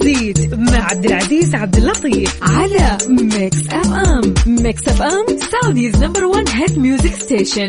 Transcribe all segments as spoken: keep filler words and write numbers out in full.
ترانزيت مع عبد العزيز عبد اللطيف على ميكس اف ام. ميكس اف ام سعوديز نمبر وان هيت ميوزك ستيشن.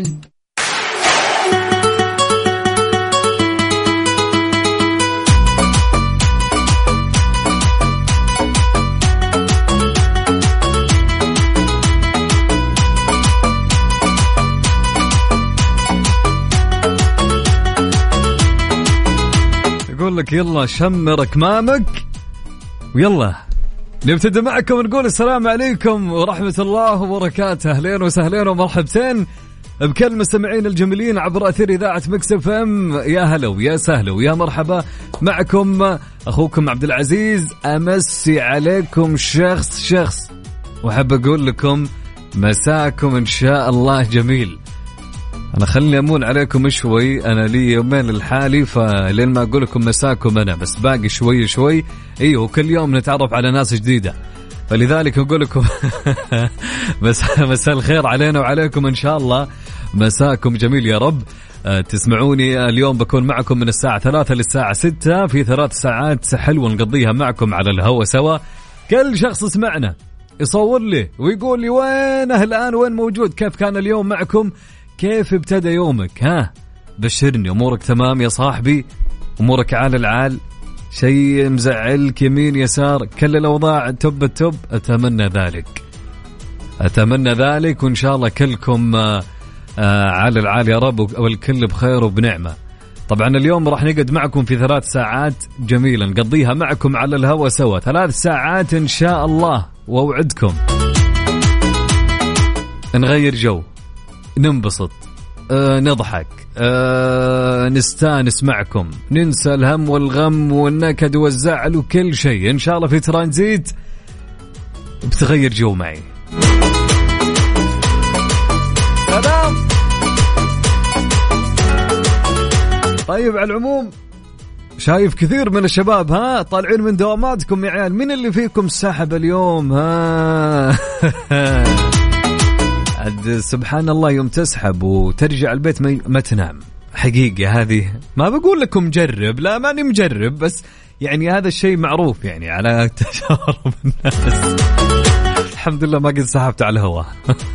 يقول لك يلا شمر أكمامك ويلا نبتدي معكم ونقول السلام عليكم ورحمة الله وبركاته. أهلين وسهلين ومرحبتين بكل المستمعين الجميلين عبر أثير إذاعة ميكس اف ام. يا هلا ويا سهلا ويا مرحبا معكم أخوكم عبد العزيز. أمسي عليكم شخص شخص وحب أقول لكم مساكم إن شاء الله جميل. أنا خلني أمون عليكم شوي، أنا لي يومين للحالي فلين ما أقول لكم مساكم أنا بس باقي شوي شوي. إيه وكل يوم نتعرف على ناس جديدة فلذلك أقول لكم مساء مساء الخير علينا وعليكم إن شاء الله. مساكم جميل يا رب. أه تسمعوني اليوم بكون معكم من الساعة ثلاثة للساعة ستة في ثلاث ساعات حلوة نقضيها معكم على الهوا سوا. كل شخص سمعنا يصور لي ويقول لي وينه الآن، وين موجود، كيف كان اليوم معكم، كيف ابتدى يومك، ها بشرني. أمورك تمام يا صاحبي؟ أمورك عال العال؟ شيء مزعلك يمين يسار؟ كل الأوضاع توب التوب؟ أتمنى ذلك أتمنى ذلك وإن شاء الله كلكم آآ آآ عال العال يا رب والكل بخير وبنعمة. طبعا اليوم راح نقعد معكم في ثلاث ساعات جميلة نقضيها معكم على الهوا سوا، ثلاث ساعات إن شاء الله. وأوعدكم نغير جو، ننبسط، آه، نضحك، آه، نستانس معكم، ننسى الهم والغم والنكد والزعل وكل شيء إن شاء الله في ترانزيت بتغير جو معي. سلام. طيب على العموم شايف كثير من الشباب ها طالعين من دواماتكم يا عيال، مين اللي فيكم سحب اليوم؟ ها سبحان الله يوم تسحب وترجع البيت ما تنام. حقيقة هذه ما بقول لكم جرب، لا ماني مجرب، بس يعني هذا الشيء معروف يعني على تجارب الناس. الحمد لله ما قد سحبت على الهواء.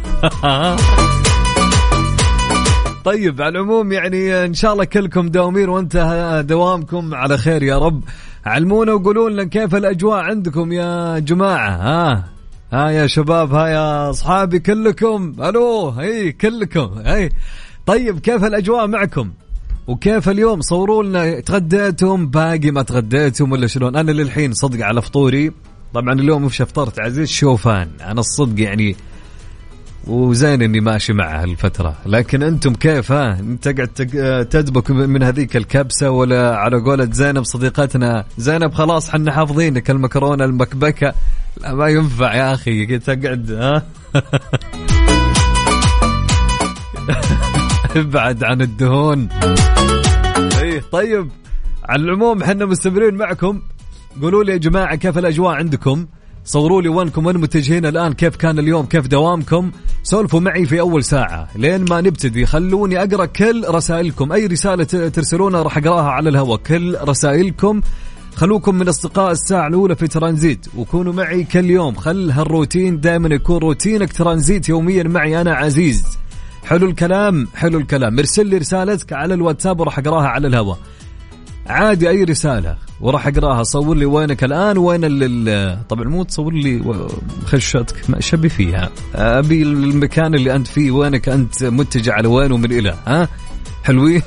طيب على العموم يعني إن شاء الله كلكم دوامين وانتهى دوامكم على خير يا رب. علمونا وقولوا لنا كيف الأجواء عندكم يا جماعة. ها ها يا شباب، ها يا أصحابي كلكم، ألو هي كلكم هي. طيب كيف الأجواء معكم وكيف اليوم؟ صوروا لنا تغديتم، باقي ما تغديتم ولا شلون؟ أنا للحين صدق على فطوري. طبعا اليوم مش فطرت عزيز شوفان أنا الصدق يعني، وزين إني ماشي معها الفترة. لكن أنتم كيف؟ ها أنت قاعد تدبك من هذيك الكبسة ولا على قولة زينب صديقتنا زينب خلاص حنا حافظينك المكرونة المكبكة؟ لا ما ينفع يا أخي تقعد ها. ابعد عن الدهون. ايه طيب على العموم حنا مستمرين معكم. قولوا لي يا جماعة كيف الأجواء عندكم؟ صوروا لي وينكم، وين متجهين الآن، كيف كان اليوم، كيف دوامكم؟ سولفوا معي في أول ساعة لين ما نبتدي. خلوني أقرأ كل رسائلكم، أي رسالة ترسلونها راح أقرأها على الهواء. كل رسائلكم خلوكم من أصدقاء الساعة الأولى في ترانزيت وكونوا معي كل يوم. خل هالروتين دائما يكون روتينك ترانزيت يوميا معي أنا عزيز. حلو الكلام حلو الكلام. ارسل لي رسالتك على الواتساب وراح أقراها على الهواء عادي، أي رسالة وراح أقراها. صور لي وينك الآن، وين اللي طبعا مو تصور لي خشتك ما شبي فيها، أبي المكان اللي أنت فيه، وينك أنت متجه على وين ومن إلى. ها حلوين.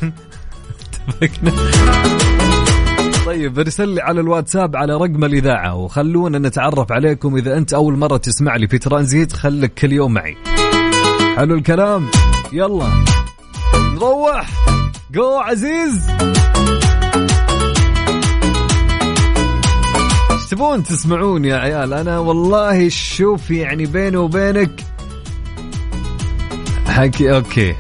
طيب ارسل لي على الواتساب على رقم الإذاعة وخلونا نتعرف عليكم. إذا أنت أول مرة تسمع لي في ترانزيت خلك كل يوم معي. حلو الكلام. يلا نروح جو عزيز. ايش تبون تسمعون يا عيال؟ أنا والله شوف يعني بيني وبينك حكي أوكي.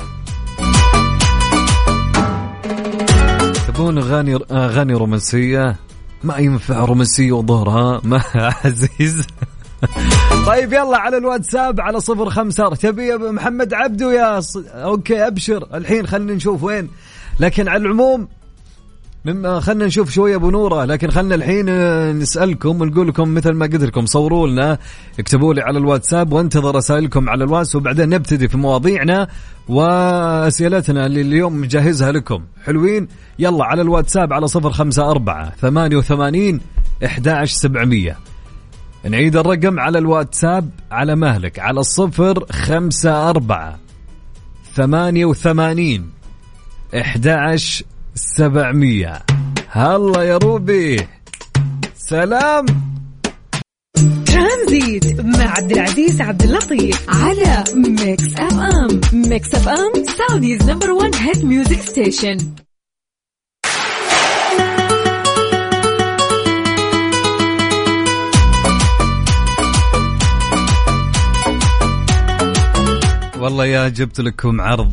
تبون أغاني أغاني رومانسية؟ ما ينفع رومانسية وظهرها ما عزيز. طيب يلا على الواتساب على صفر خمسة. تبي يا محمد عبدو يا ص... أوكي أبشر الحين خلينا نشوف وين. لكن على العموم خلنا نشوف شوية أبو نورة، لكن خلنا الحين نسألكم ونقول لكم مثل ما قلت لكم صوروا لنا، اكتبوا لي على الواتساب وانتظر رسائلكم على الواتس، وبعدين نبتدي في مواضيعنا وأسئلتنا اللي اليوم مجهزها لكم. حلوين؟ يلا على الواتساب على صفر خمسة أربعة ثمانية وثمانين أحد عشر سبعمية. نعيد الرقم على الواتساب على مهلك على الصفر خمسة أربعة ثمانية وثمانين أحد عشر سبعمية. هلا يا روبي، سلام. ترانزيت مع عبد العزيز عبد اللطيف على ميكس اف ام. ميكس اف ام سعوديز نمبر وان هيت ميوزك ستيشن. والله يا جبت لكم عرض.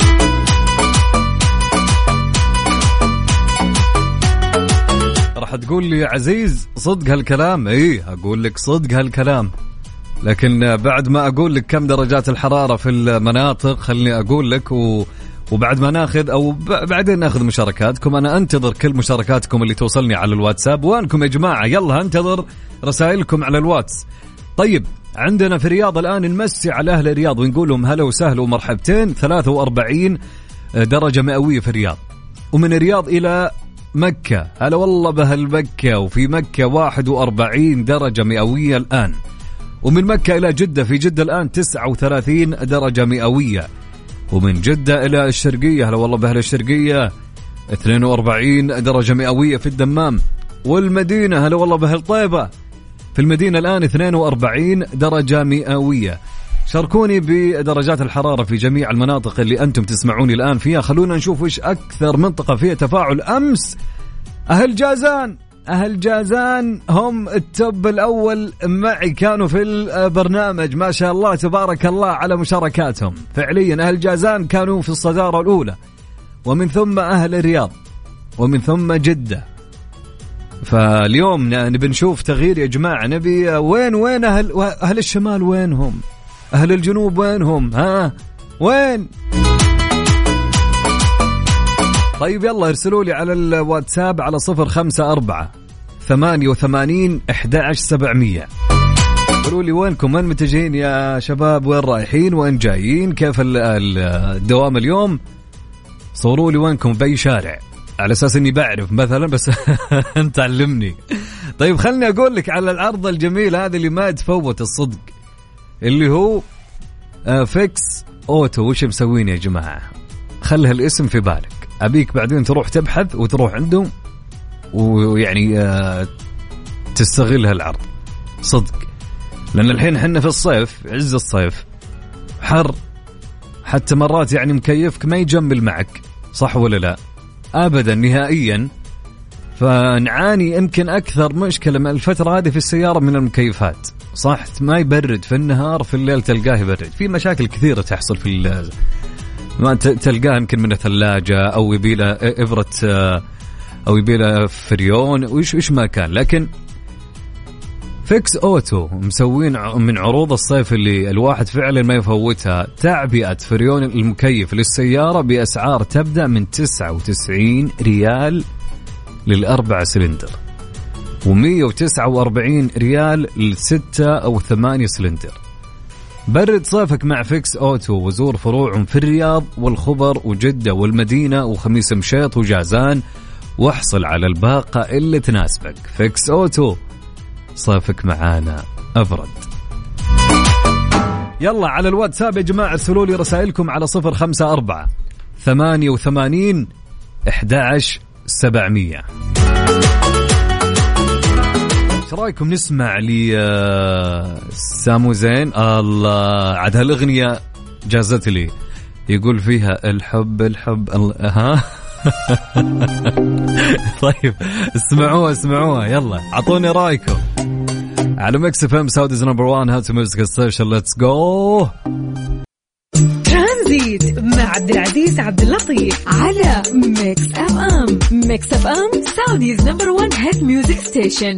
راح تقول لي يا عزيز صدق هالكلام؟ ايه اقول لك صدق هالكلام، لكن بعد ما اقول لك كم درجات الحرارة في المناطق خلني اقول لك، و... وبعد ما ناخذ او ب... بعدين ناخذ مشاركاتكم. انا انتظر كل مشاركاتكم اللي توصلني على الواتساب. وانكم يا جماعة يلا انتظر رسائلكم على الواتس. طيب عندنا في الرياض الآن نمسي على أهل الرياض ونقول لهم هلا وسهلا ومرحبتين. ثلاثة وأربعين درجة مئوية في الرياض، ومن الرياض إلى مكة هلا والله بهالمكة، وفي مكة واحد وأربعين درجة مئوية الآن، ومن مكة إلى جدة في جدة الآن تسعة وثلاثين درجة مئوية، ومن جدة إلى الشرقية هلا والله بأهل الشرقية اثنين وأربعين درجة مئوية في الدمام، والمدينة هلا والله بأهل طيبة في المدينة الآن اثنين وأربعين درجة مئوية. شاركوني بدرجات الحرارة في جميع المناطق اللي أنتم تسمعوني الآن فيها. خلونا نشوف إيش أكثر منطقة فيها تفاعل. أمس أهل جازان، أهل جازان هم التوب الأول معي، كانوا في البرنامج ما شاء الله تبارك الله على مشاركاتهم. فعليا أهل جازان كانوا في الصدارة الأولى، ومن ثم أهل الرياض، ومن ثم جدة. فاليوم نبي نشوف تغيير يا جماعة. نبي وين وين أهل, أهل الشمال وينهم؟ أهل الجنوب وينهم؟ ها وين؟ طيب يلا ارسلوا لي على الواتساب على صفر خمسة أربعة ثمانية وثمانين أحد عشر سبعمية. قولوا لي وينكم، وين متجهين يا شباب، وين رايحين، وين جايين، كيف الدوام اليوم. صوروا لي وينكم بأي شارع على أساس أني بعرف مثلا، بس أنت علمني. طيب خلني أقول لك على العرض الجميل هذا اللي ما يتفوت الصدق، اللي هو فيكس أوتو. وش مسوين يا جماعة؟ خلها الاسم في بالك، أبيك بعدين تروح تبحث وتروح عندهم ويعني تستغل هالعرض صدق، لأن الحين حنا في الصيف، عز الصيف حر، حتى مرات يعني مكيفك ما يجمل معك، صح ولا لا؟ أبدا نهائيا. فنعاني يمكن أكثر مشكلة من الفترة هذه في السيارة من المكيفات، صح ما يبرد في النهار، في الليل تلقاه يبرد. في مشاكل كثيرة تحصل في ما تلقاه يمكن من الثلاجة أو يبيله إبرة أو يبيله فريون وإيش إيش ما كان. لكن فيكس أوتو مسوين من عروض الصيف اللي الواحد فعلا ما يفوتها، تعبئة فريون المكيف للسيارة بأسعار تبدأ من تسعة وتسعين ريال للأربع سلندر، ومية وتسعة وأربعين ريال للستة أو ثمانية سلندر. برد صيفك مع فيكس أوتو، وزور فروعهم في الرياض والخبر وجدة والمدينة وخميس مشيط وجازان، واحصل على الباقة اللي تناسبك. فيكس أوتو، صيفك معانا أبرد. يلا على الواتساب يا جماعة ارسلوا لي رسائلكم على صفر خمسة أربعة ثمانية وثمانين أحد عشر سبعمية. ايش رايكم نسمع لي سامو زين؟ الله عاد هالاغنيه جازت لي، يقول فيها الحب الحب ها. طيب اسمعوها اسمعوها، يلا اعطوني رايكم على ميكس اف ام سعوديز نمبر وان هات ميوزك ستيشن. ليتس جو ترانزيت مع عبد العزيز عبد اللطيف على ميكس اف ام. ميكس اف ام سعوديز نمبر وان هيت ميوزك ستيشن.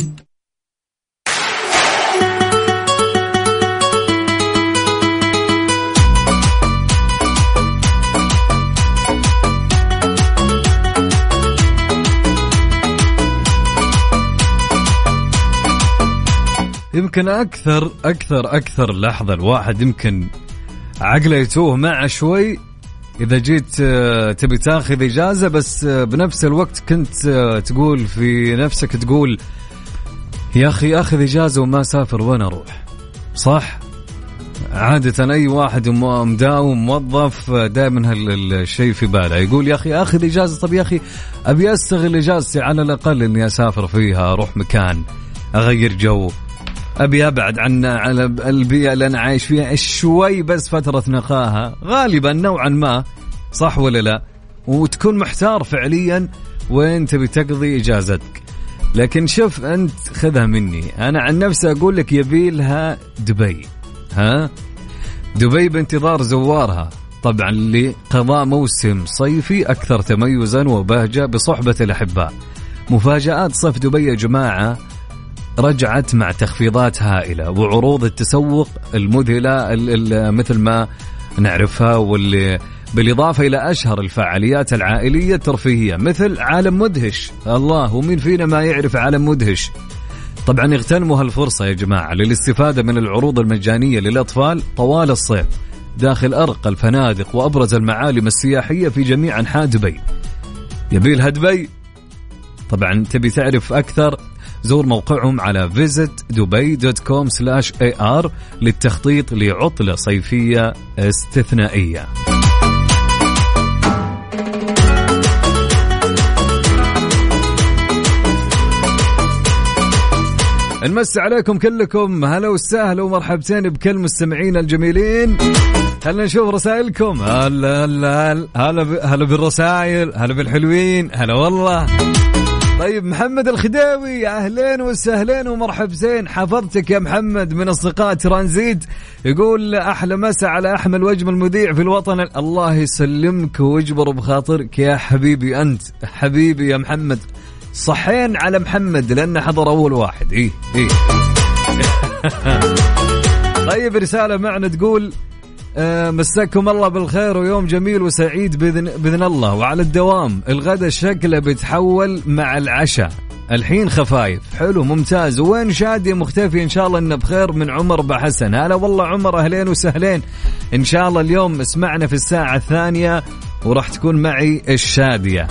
يمكن أكثر أكثر أكثر لحظة الواحد يمكن عقله يتوه معه شوي إذا جيت تبي تاخذ إجازة، بس بنفس الوقت كنت تقول في نفسك تقول يا أخي أخذ إجازة وما سافر وين أروح؟ صح؟ عادة أي واحد مداوم موظف دائما هالشيء في باله، يقول يا أخي أخذ إجازة. طب يا أخي أبي أستغل إجازتي على الأقل إني أسافر فيها، أروح مكان أغير جو، أبي أبعد عن على البيئة اللي أنا عايش فيها شوي، بس فترة نقاهة غالبا نوعا ما، صح ولا لا؟ وتكون محتار فعليا وين تبي تقضي إجازتك. لكن شوف أنت خذها مني، أنا عن نفسي أقول لك يبيلها دبي. ها دبي بانتظار زوارها طبعا لقضاء موسم صيفي أكثر تميزا وبهجة بصحبة الأحباء. مفاجآت صيف دبي يا جماعة رجعت مع تخفيضات هائلة وعروض التسوق المذهلة مثل ما نعرفها، واللي بالإضافة إلى أشهر الفعاليات العائلية الترفيهية مثل عالم مدهش. الله، ومين فينا ما يعرف عالم مدهش؟ طبعا اغتنموا هالفرصة يا جماعة للاستفادة من العروض المجانية للأطفال طوال الصيف داخل أرقى الفنادق وأبرز المعالم السياحية في جميع أنحاء دبي. يبيلها دبي؟ طبعا تبي تعرف أكثر زور موقعهم على فيزيت دبي دوت كوم سلاش اي ار للتخطيط لعطلة صيفية استثنائية. نمس عليكم كلكم، هلا وسهلا ومرحبتين بكل مستمعين الجميلين. خلنا نشوف رسائلكم. هلا هلا هلا هلا بالرسائل، هلا بالحلوين، هلا والله. طيب محمد الخداوي أهلين وسهلين ومرحبتين، حفظتك يا محمد من أصدقاء ترانزيت، يقول أحلى مساء على أحمد وأجمل مذيع في الوطن. الله يسلمك ويجبر بخاطرك يا حبيبي، أنت حبيبي يا محمد. صحين على محمد لأنه حضر أول واحد. إيه إيه طيب رسالة معنا تقول آه مساكم الله بالخير ويوم جميل وسعيد بإذن, بإذن الله وعلى الدوام. الغدا شكله بيتحول مع العشاء الحين خفايف. حلو ممتاز. وين شادي مختفي؟ إن شاء الله إنه بخير. من عمر بحسن. هلا والله عمر، أهلين وسهلين. إن شاء الله اليوم اسمعنا في الساعة الثانية وراح تكون معي الشادية.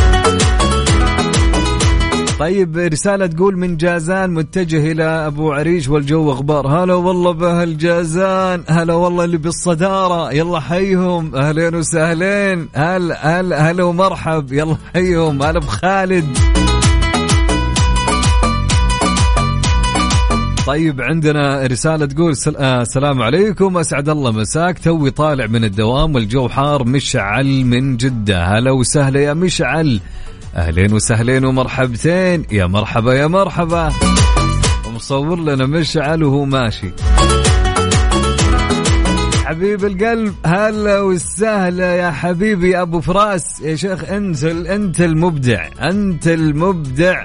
طيب رسالة تقول من جازان متجه إلى أبو عريش والجو غبار. هلا والله بهالجازان، هلا والله اللي بالصدارة، يلا حيهم، أهلين وسهلين. هلا هلا هلا ومرحب، يلا حيهم. هلا بخالد. طيب عندنا رسالة تقول سل... آه السلام عليكم، أسعد الله مساك، توي طالع من الدوام والجو حار، مشعل من جدة. هلا وسهلا يا مشعل، أهلين وسهلين ومرحبتين، يا مرحبا يا مرحبا. ومصور لنا مشعل وهو ماشي. حبيب القلب هلا وسهلا يا حبيبي أبو فراس. يا شيخ أنت أنت المبدع، أنت المبدع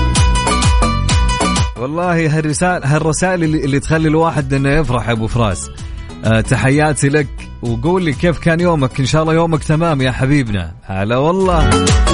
والله. هالرسائل هالرسائل اللي, اللي تخلي الواحد إنه يفرح. أبو فراس أه تحياتي لك، وقول لي كيف كان يومك. إن شاء الله يومك تمام يا حبيبنا. هلا والله.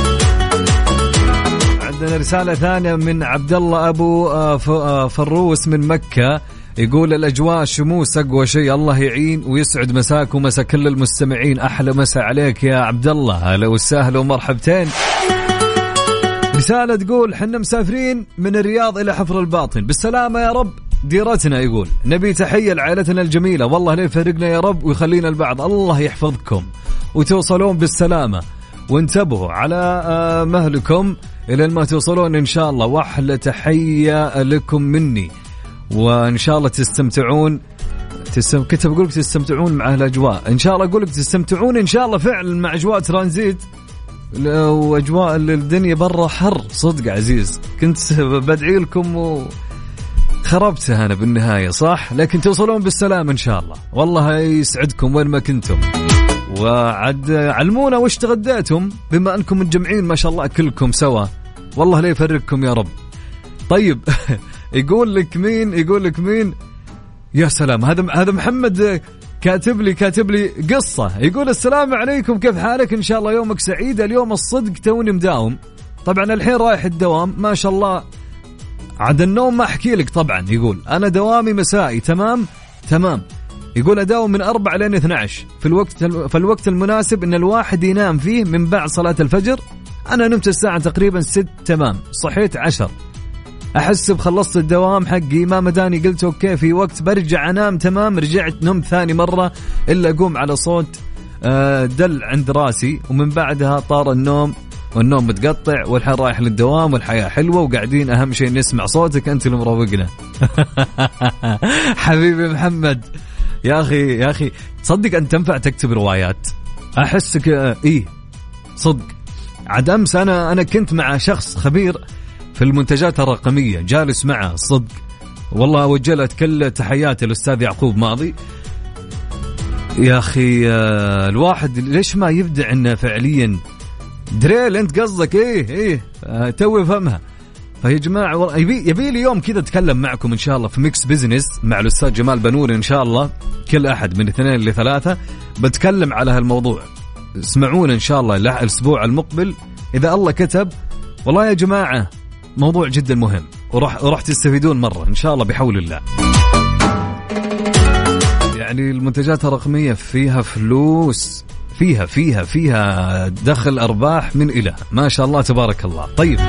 عندنا رسالة ثانية من عبد الله أبو فروس من مكة، يقول الأجواء شموس أقوى شيء، الله يعين ويسعد مساك ومسا كل المستمعين. أحلى مسا عليك يا عبد الله، هلا وسهلا ومرحبتين. رسالة تقول حنا مسافرين من الرياض إلى حفر الباطن بالسلامة يا رب ديرتنا. يقول نبي تحية لعائلتنا الجميلة، والله لا يفرقنا يا رب ويخلينا البعض. الله يحفظكم وتوصلون بالسلامة، وانتبهوا على مهلكم إلى ما توصلون إن شاء الله. وأحلى تحية لكم مني، وإن شاء الله تستمتعون. تستم... كنت بقول لك تستمتعون مع الأجواء. إن شاء الله أقول لك تستمتعون إن شاء الله فعلا مع أجواء ترانزيت وأجواء الدنيا برا حر صدق عزيز. كنت بدعي لكم وخربتها أنا بالنهاية صح، لكن توصلون بالسلام إن شاء الله. والله يسعدكم وين ما كنتم. وعد علمونا وش تغديتم بما أنكم متجمعين ما شاء الله كلكم سوا، والله لا يفرقكم يا رب. طيب يقول لك مين يقول لك مين يا سلام، هذا هذا محمد كاتب لي كاتب لي قصة. يقول السلام عليكم، كيف حالك؟ إن شاء الله يومك سعيد. اليوم الصدق توني مداوم، طبعا الحين رايح الدوام ما شاء الله. عاد النوم ما أحكي لك طبعا. يقول أنا دوامي مسائي. تمام تمام. يقول أداوم من أربعة لين اثني عشر في الوقت في الوقت المناسب إن الواحد ينام فيه من بعد صلاة الفجر. أنا نمت الساعة تقريبا ست. تمام. صحيت عشر. أحسب خلصت الدوام حقي. ما مداني قلت أوكي في وقت برجع أنام. تمام. رجعت نمت ثاني مرة إلا أقوم على صوت دل عند راسي ومن بعدها طار النوم والنوم متقطع والحين رايح للدوام والحياة حلوة وقاعدين أهم شيء نسمع صوتك أنت اللي مروقنا. حبيبي محمد يا أخي يا أخي تصدق أن تنفع تكتب روايات. أحسك إيه صدق. عاد أمس أنا أنا كنت مع شخص خبير في المنتجات الرقمية جالس معه صدق والله أوجه له كل تحياتي الأستاذ يعقوب ماضي. يا أخي الواحد ليش ما يبدع إنه فعليا دريل أنت قصدك إيه إيه آه توي فهمها. فيا جماعة يبي يبي لي يوم كذا أتكلم معكم إن شاء الله في ميكس بيزنس مع الأستاذ جمال بنوري إن شاء الله كل أحد من اثنين لثلاثة بتكلم على هالموضوع. اسمعونا إن شاء الله الأسبوع المقبل إذا الله كتب. والله يا جماعة موضوع جدا مهم وراح وراح تستفيدون مرة إن شاء الله بحول الله. يعني المنتجات الرقمية فيها فلوس فيها فيها فيها دخل أرباح من إله ما شاء الله تبارك الله. طيب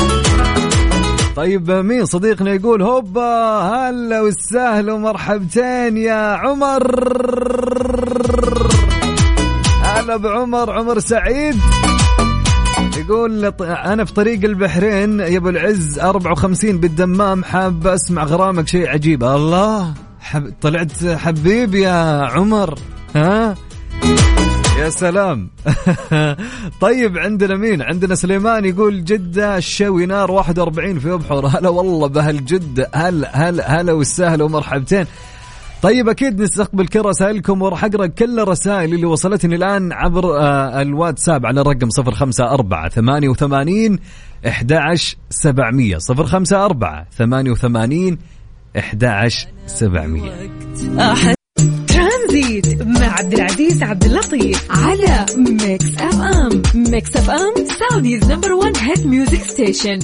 طيب مين صديقنا يقول هوبا هلا والسهل ومرحبتين يا عمر. هلا بعمر. عمر سعيد يقول أنا في طريق البحرين يا أبو العز أربعة وخمسين بالدمام حاب أسمع غرامك شيء عجيب. الله حب... طلعت حبيب يا عمر. ها يا سلام. طيب عندنا مين؟ عندنا سليمان يقول جدة الشوي نار واحد وأربعين في أبحر. هلا والله بهالجدة. هلا هلا هلا والسهل ومرحبتين. طيب أكيد نستقبل كل رسائلكم وراح أقرأ كل الرسائل اللي وصلتني الآن عبر آه الواتساب على الرقم صفر خمسة أربعة ثمانية وثمانين أحد عشر سبعمية صفر خمسة أربعة ثمانية وثمانين أحد عشر سبعمية. ترانزيت مع عبد العزيز عبد اللطيف على ميكس اف ام. ميكس اف ام سعوديز نمبر وان هيت ميوزك ستيشن.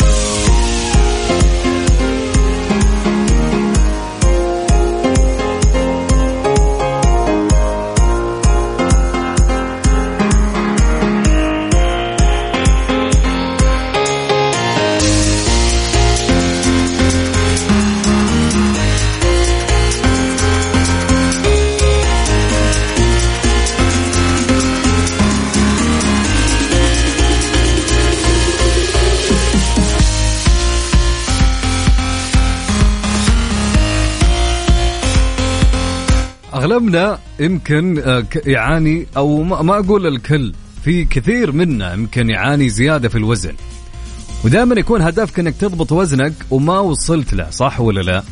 أغلبنا يمكن يعاني أو ما أقول الكل في كثير منا يمكن يعاني زيادة في الوزن ودائما يكون هدفك أنك تضبط وزنك وما وصلت له. صح ولا لا؟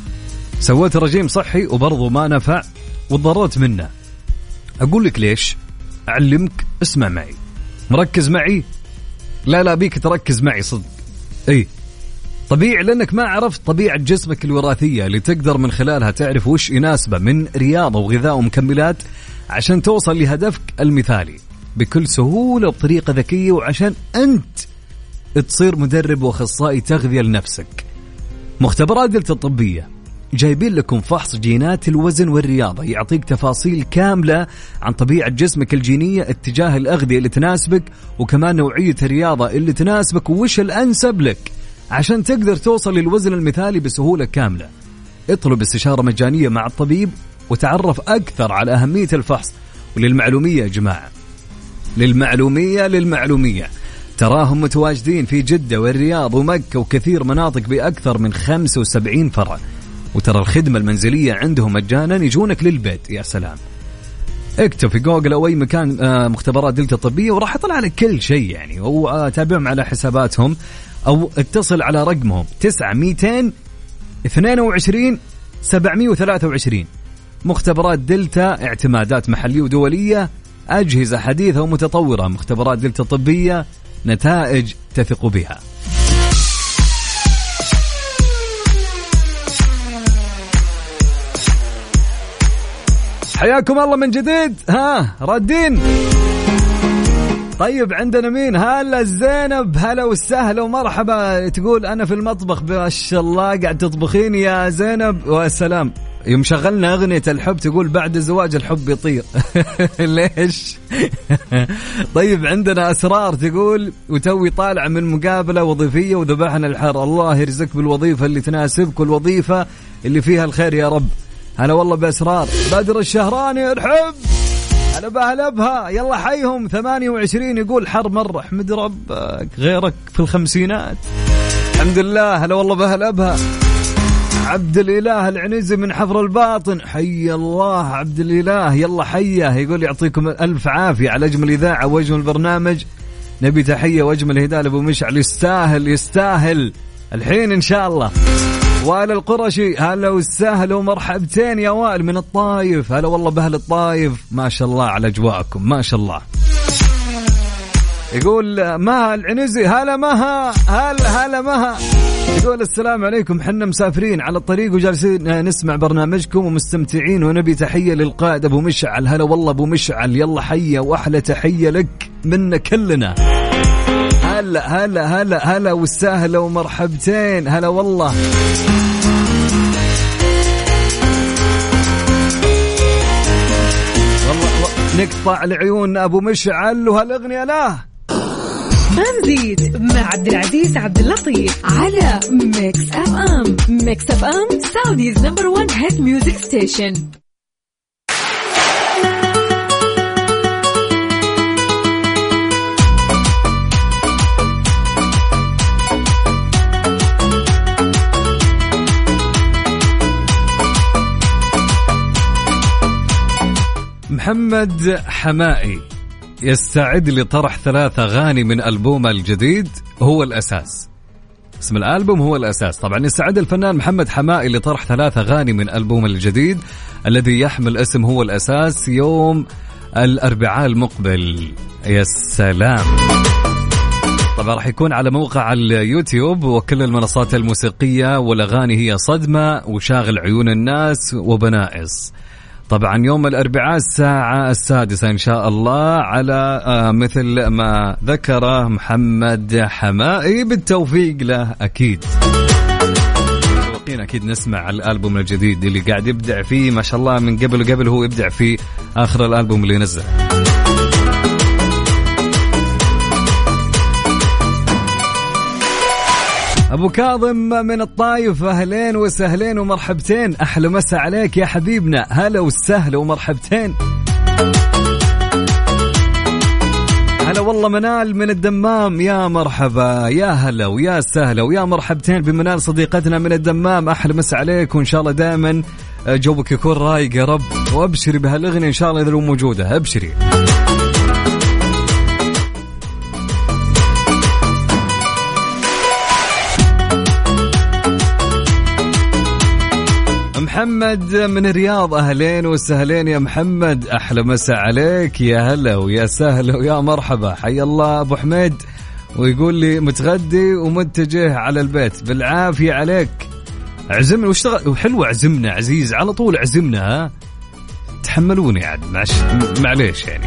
سويت رجيم صحي وبرضو ما نفع وتضررت منه. أقول لك ليش؟ أعلمك. اسمع معي. مركز معي؟ لا لا بيك تركز معي صدق. إيه طبيعي لأنك ما عرفت طبيعة جسمك الوراثية اللي تقدر من خلالها تعرف وش يناسبه من رياضة وغذاء ومكملات عشان توصل لهدفك المثالي بكل سهولة وبطريقة ذكية وعشان أنت تصير مدرب وأخصائي تغذية لنفسك. مختبرات دلتا الطبية جايبين لكم فحص جينات الوزن والرياضة يعطيك تفاصيل كاملة عن طبيعة جسمك الجينية اتجاه الأغذية اللي تناسبك وكمان نوعية الرياضة اللي تناسبك وش الأنسب لك عشان تقدر توصل للوزن المثالي بسهولة كاملة. اطلب استشارة مجانية مع الطبيب وتعرف أكثر على أهمية الفحص. وللمعلومية يا جماعة للمعلومية للمعلومية تراهم متواجدين في جدة والرياض ومكة وكثير مناطق بأكثر من خمسة وسبعين فرع. وترى الخدمة المنزلية عندهم مجانا يجونك للبيت. يا سلام. اكتب في جوجل أو أي مكان مختبرات دلتا الطبية وراح يطلع على كل شيء يعني. وتابعهم على حساباتهم أو اتصل على رقمهم تسعة ميتين اثنين وعشرين سبعمية وثلاثة وعشرين. مختبرات دلتا اعتمادات محلية ودولية أجهزة حديثة ومتطورة. مختبرات دلتا الطبية نتائج تثق بها. حياكم الله من جديد. ها رادين طيب عندنا مين؟ هلا زينب، هلا والسهلا ومرحبا. تقول أنا في المطبخ، ما شاء الله قاعد تطبخين يا زينب، والسلام. يوم شغلنا أغنية الحب تقول بعد الزواج الحب يطير. ليش؟ طيب عندنا أسرار تقول وتوي طالع من مقابلة وظيفية وذبحنا الحر، الله يرزقك بالوظيفة اللي تناسبك والوظيفة اللي فيها الخير يا رب. هلا والله بأسرار. بدر الشهراني ارحب، هلا بهلا بها، يلا حيهم. ثمانية وعشرين يقول حر مرة، احمد ربك غيرك في الخمسينات. الحمد لله. هلا والله بهلا بها. عبد الإله العنزي من حفر الباطن، حي الله عبد الإله، يلا حيه. يقول يعطيكم ألف عافية على أجمل إذاعة وأجمل برنامج. نبي تحية وأجمل هداية لأبو مشعل، يستاهل يستاهل الحين إن شاء الله. وائل القرشي، هلا والسهل ومرحبتين يا وائل من الطايف. هلا والله بأهل الطايف، ما شاء الله على أجواءكم ما شاء الله. يقول مها العنزي، هلا مها، هلا هلا مها. يقول السلام عليكم، حنا مسافرين على الطريق وجالسين نسمع برنامجكم ومستمتعين، ونبي تحية للقائد أبو مشعل. هلا والله أبو مشعل، يلا حية وأحلى تحية لك منا كلنا. هلا هلا هلا هلا والسهلة ومرحبتين. هلا والله. والله نقطع لعيون أبو مشعل وهالأغنية له. ترانزيت مع عبد العزيز عبد اللطيف على ميكس اف ام. ميكس اف ام سعوديز نمبر وان هيت ميوزك ستيشن. محمد حمائي يستعد لطرح ثلاث أغاني من ألبومه الجديد هو الأساس. اسم الألبوم هو الأساس. طبعا يستعد الفنان محمد حمائي لطرح ثلاث أغاني من ألبومه الجديد الذي يحمل اسم هو الأساس يوم الأربعاء المقبل. يا سلام. طبعا راح يكون على موقع اليوتيوب وكل المنصات الموسيقية، والأغاني هي صدمة وشاغل عيون الناس وبنائس. طبعا يوم الأربعاء الساعة السادسة إن شاء الله، على مثل ما ذكر محمد حمائي، بالتوفيق له أكيد. أكيد نسمع الألبوم الجديد اللي قاعد يبدع فيه ما شاء الله من قبل وقبل هو يبدع في آخر الألبوم اللي نزل. أبو كاظم من الطايف، أهلين وسهلين ومرحبتين، أحلى مسا عليك يا حبيبنا. هلا والسهل ومرحبتين. هلا والله منال من الدمام، يا مرحبا يا هلا ويا سهلا ويا مرحبتين بمنال صديقتنا من الدمام. أحلى مسا عليك، وإن شاء الله دائما جوبك يكون رايق يا رب، وأبشري بهالأغنية إن شاء الله إذا لو موجودة أبشري. محمد من الرياض، أهلين وسهلين يا محمد، أحلى مسا عليك يا هلا ويا سهلا ويا مرحبا. حي الله أبو حميد، ويقول لي متغدي ومتجه على البيت، بالعافية عليك. عزمنا واشتغل وحلوة، عزمنا عزيز على طول، عزمنا ها، تحملوني عاد معش... معليش يعني.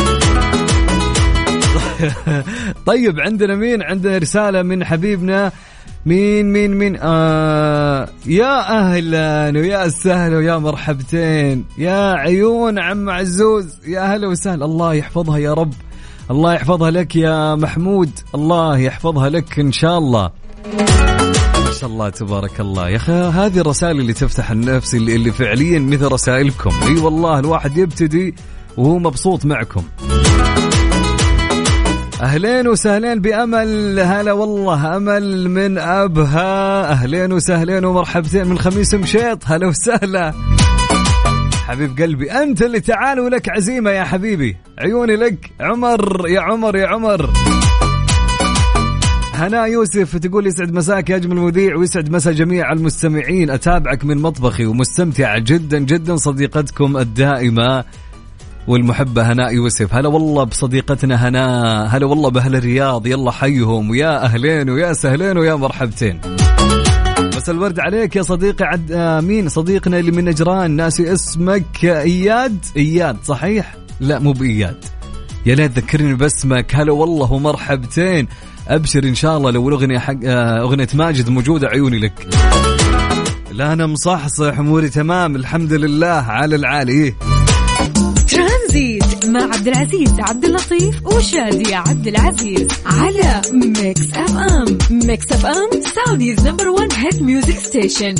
طيب عندنا مين؟ عندنا رسالة من حبيبنا مين مين مين آه يا أهلا ويا سهلا ويا مرحبتين يا عيون عم عزوز، يا أهلا وسهلا. الله يحفظها يا رب، الله يحفظها لك يا محمود، الله يحفظها لك إن شاء الله. ما شاء الله تبارك الله يا أخي، هذه الرسائل اللي تفتح النفس، اللي, اللي فعليا مثل رسائلكم. اي والله الواحد يبتدي وهو مبسوط معكم. أهلين وسهلين بأمل، هلا والله أمل من أبها، أهلين وسهلين ومرحبتين من خميس مشيط، هلا وسهلا حبيب قلبي، أنت اللي تعال ولك عزيمة يا حبيبي، عيوني لك. عمر يا عمر يا عمر. هناء يوسف تقول يسعد مساك يا أجمل مذيع، ويسعد مسا جميع المستمعين، أتابعك من مطبخي ومستمتع جدا جدا، صديقتكم الدائمة والمحبة هناء يوسف. هلا والله بصديقتنا هناء، هلا والله بأهل الرياض، يلا حيهم ويا أهلين ويا سهلين ويا مرحبتين. بس الورد عليك يا صديقي عد... آه مين صديقنا اللي من نجران، ناسي اسمك، إياد إياد صحيح؟ لا مو بإياد، يا لا تذكرني باسمك. هلا والله ومرحبتين. أبشر إن شاء الله لو الأغنية حق أغنية ماجد موجودة عيوني لك. لا أنا مصحصح أموري تمام الحمد لله على العالي. ترانزيت مع عبد العزيز عبد اللطيف وشادي عبد العزيز على ميكس اف ام. ميكس اف ام سعوديز نمبر وان هيت ميوزك ستيشن.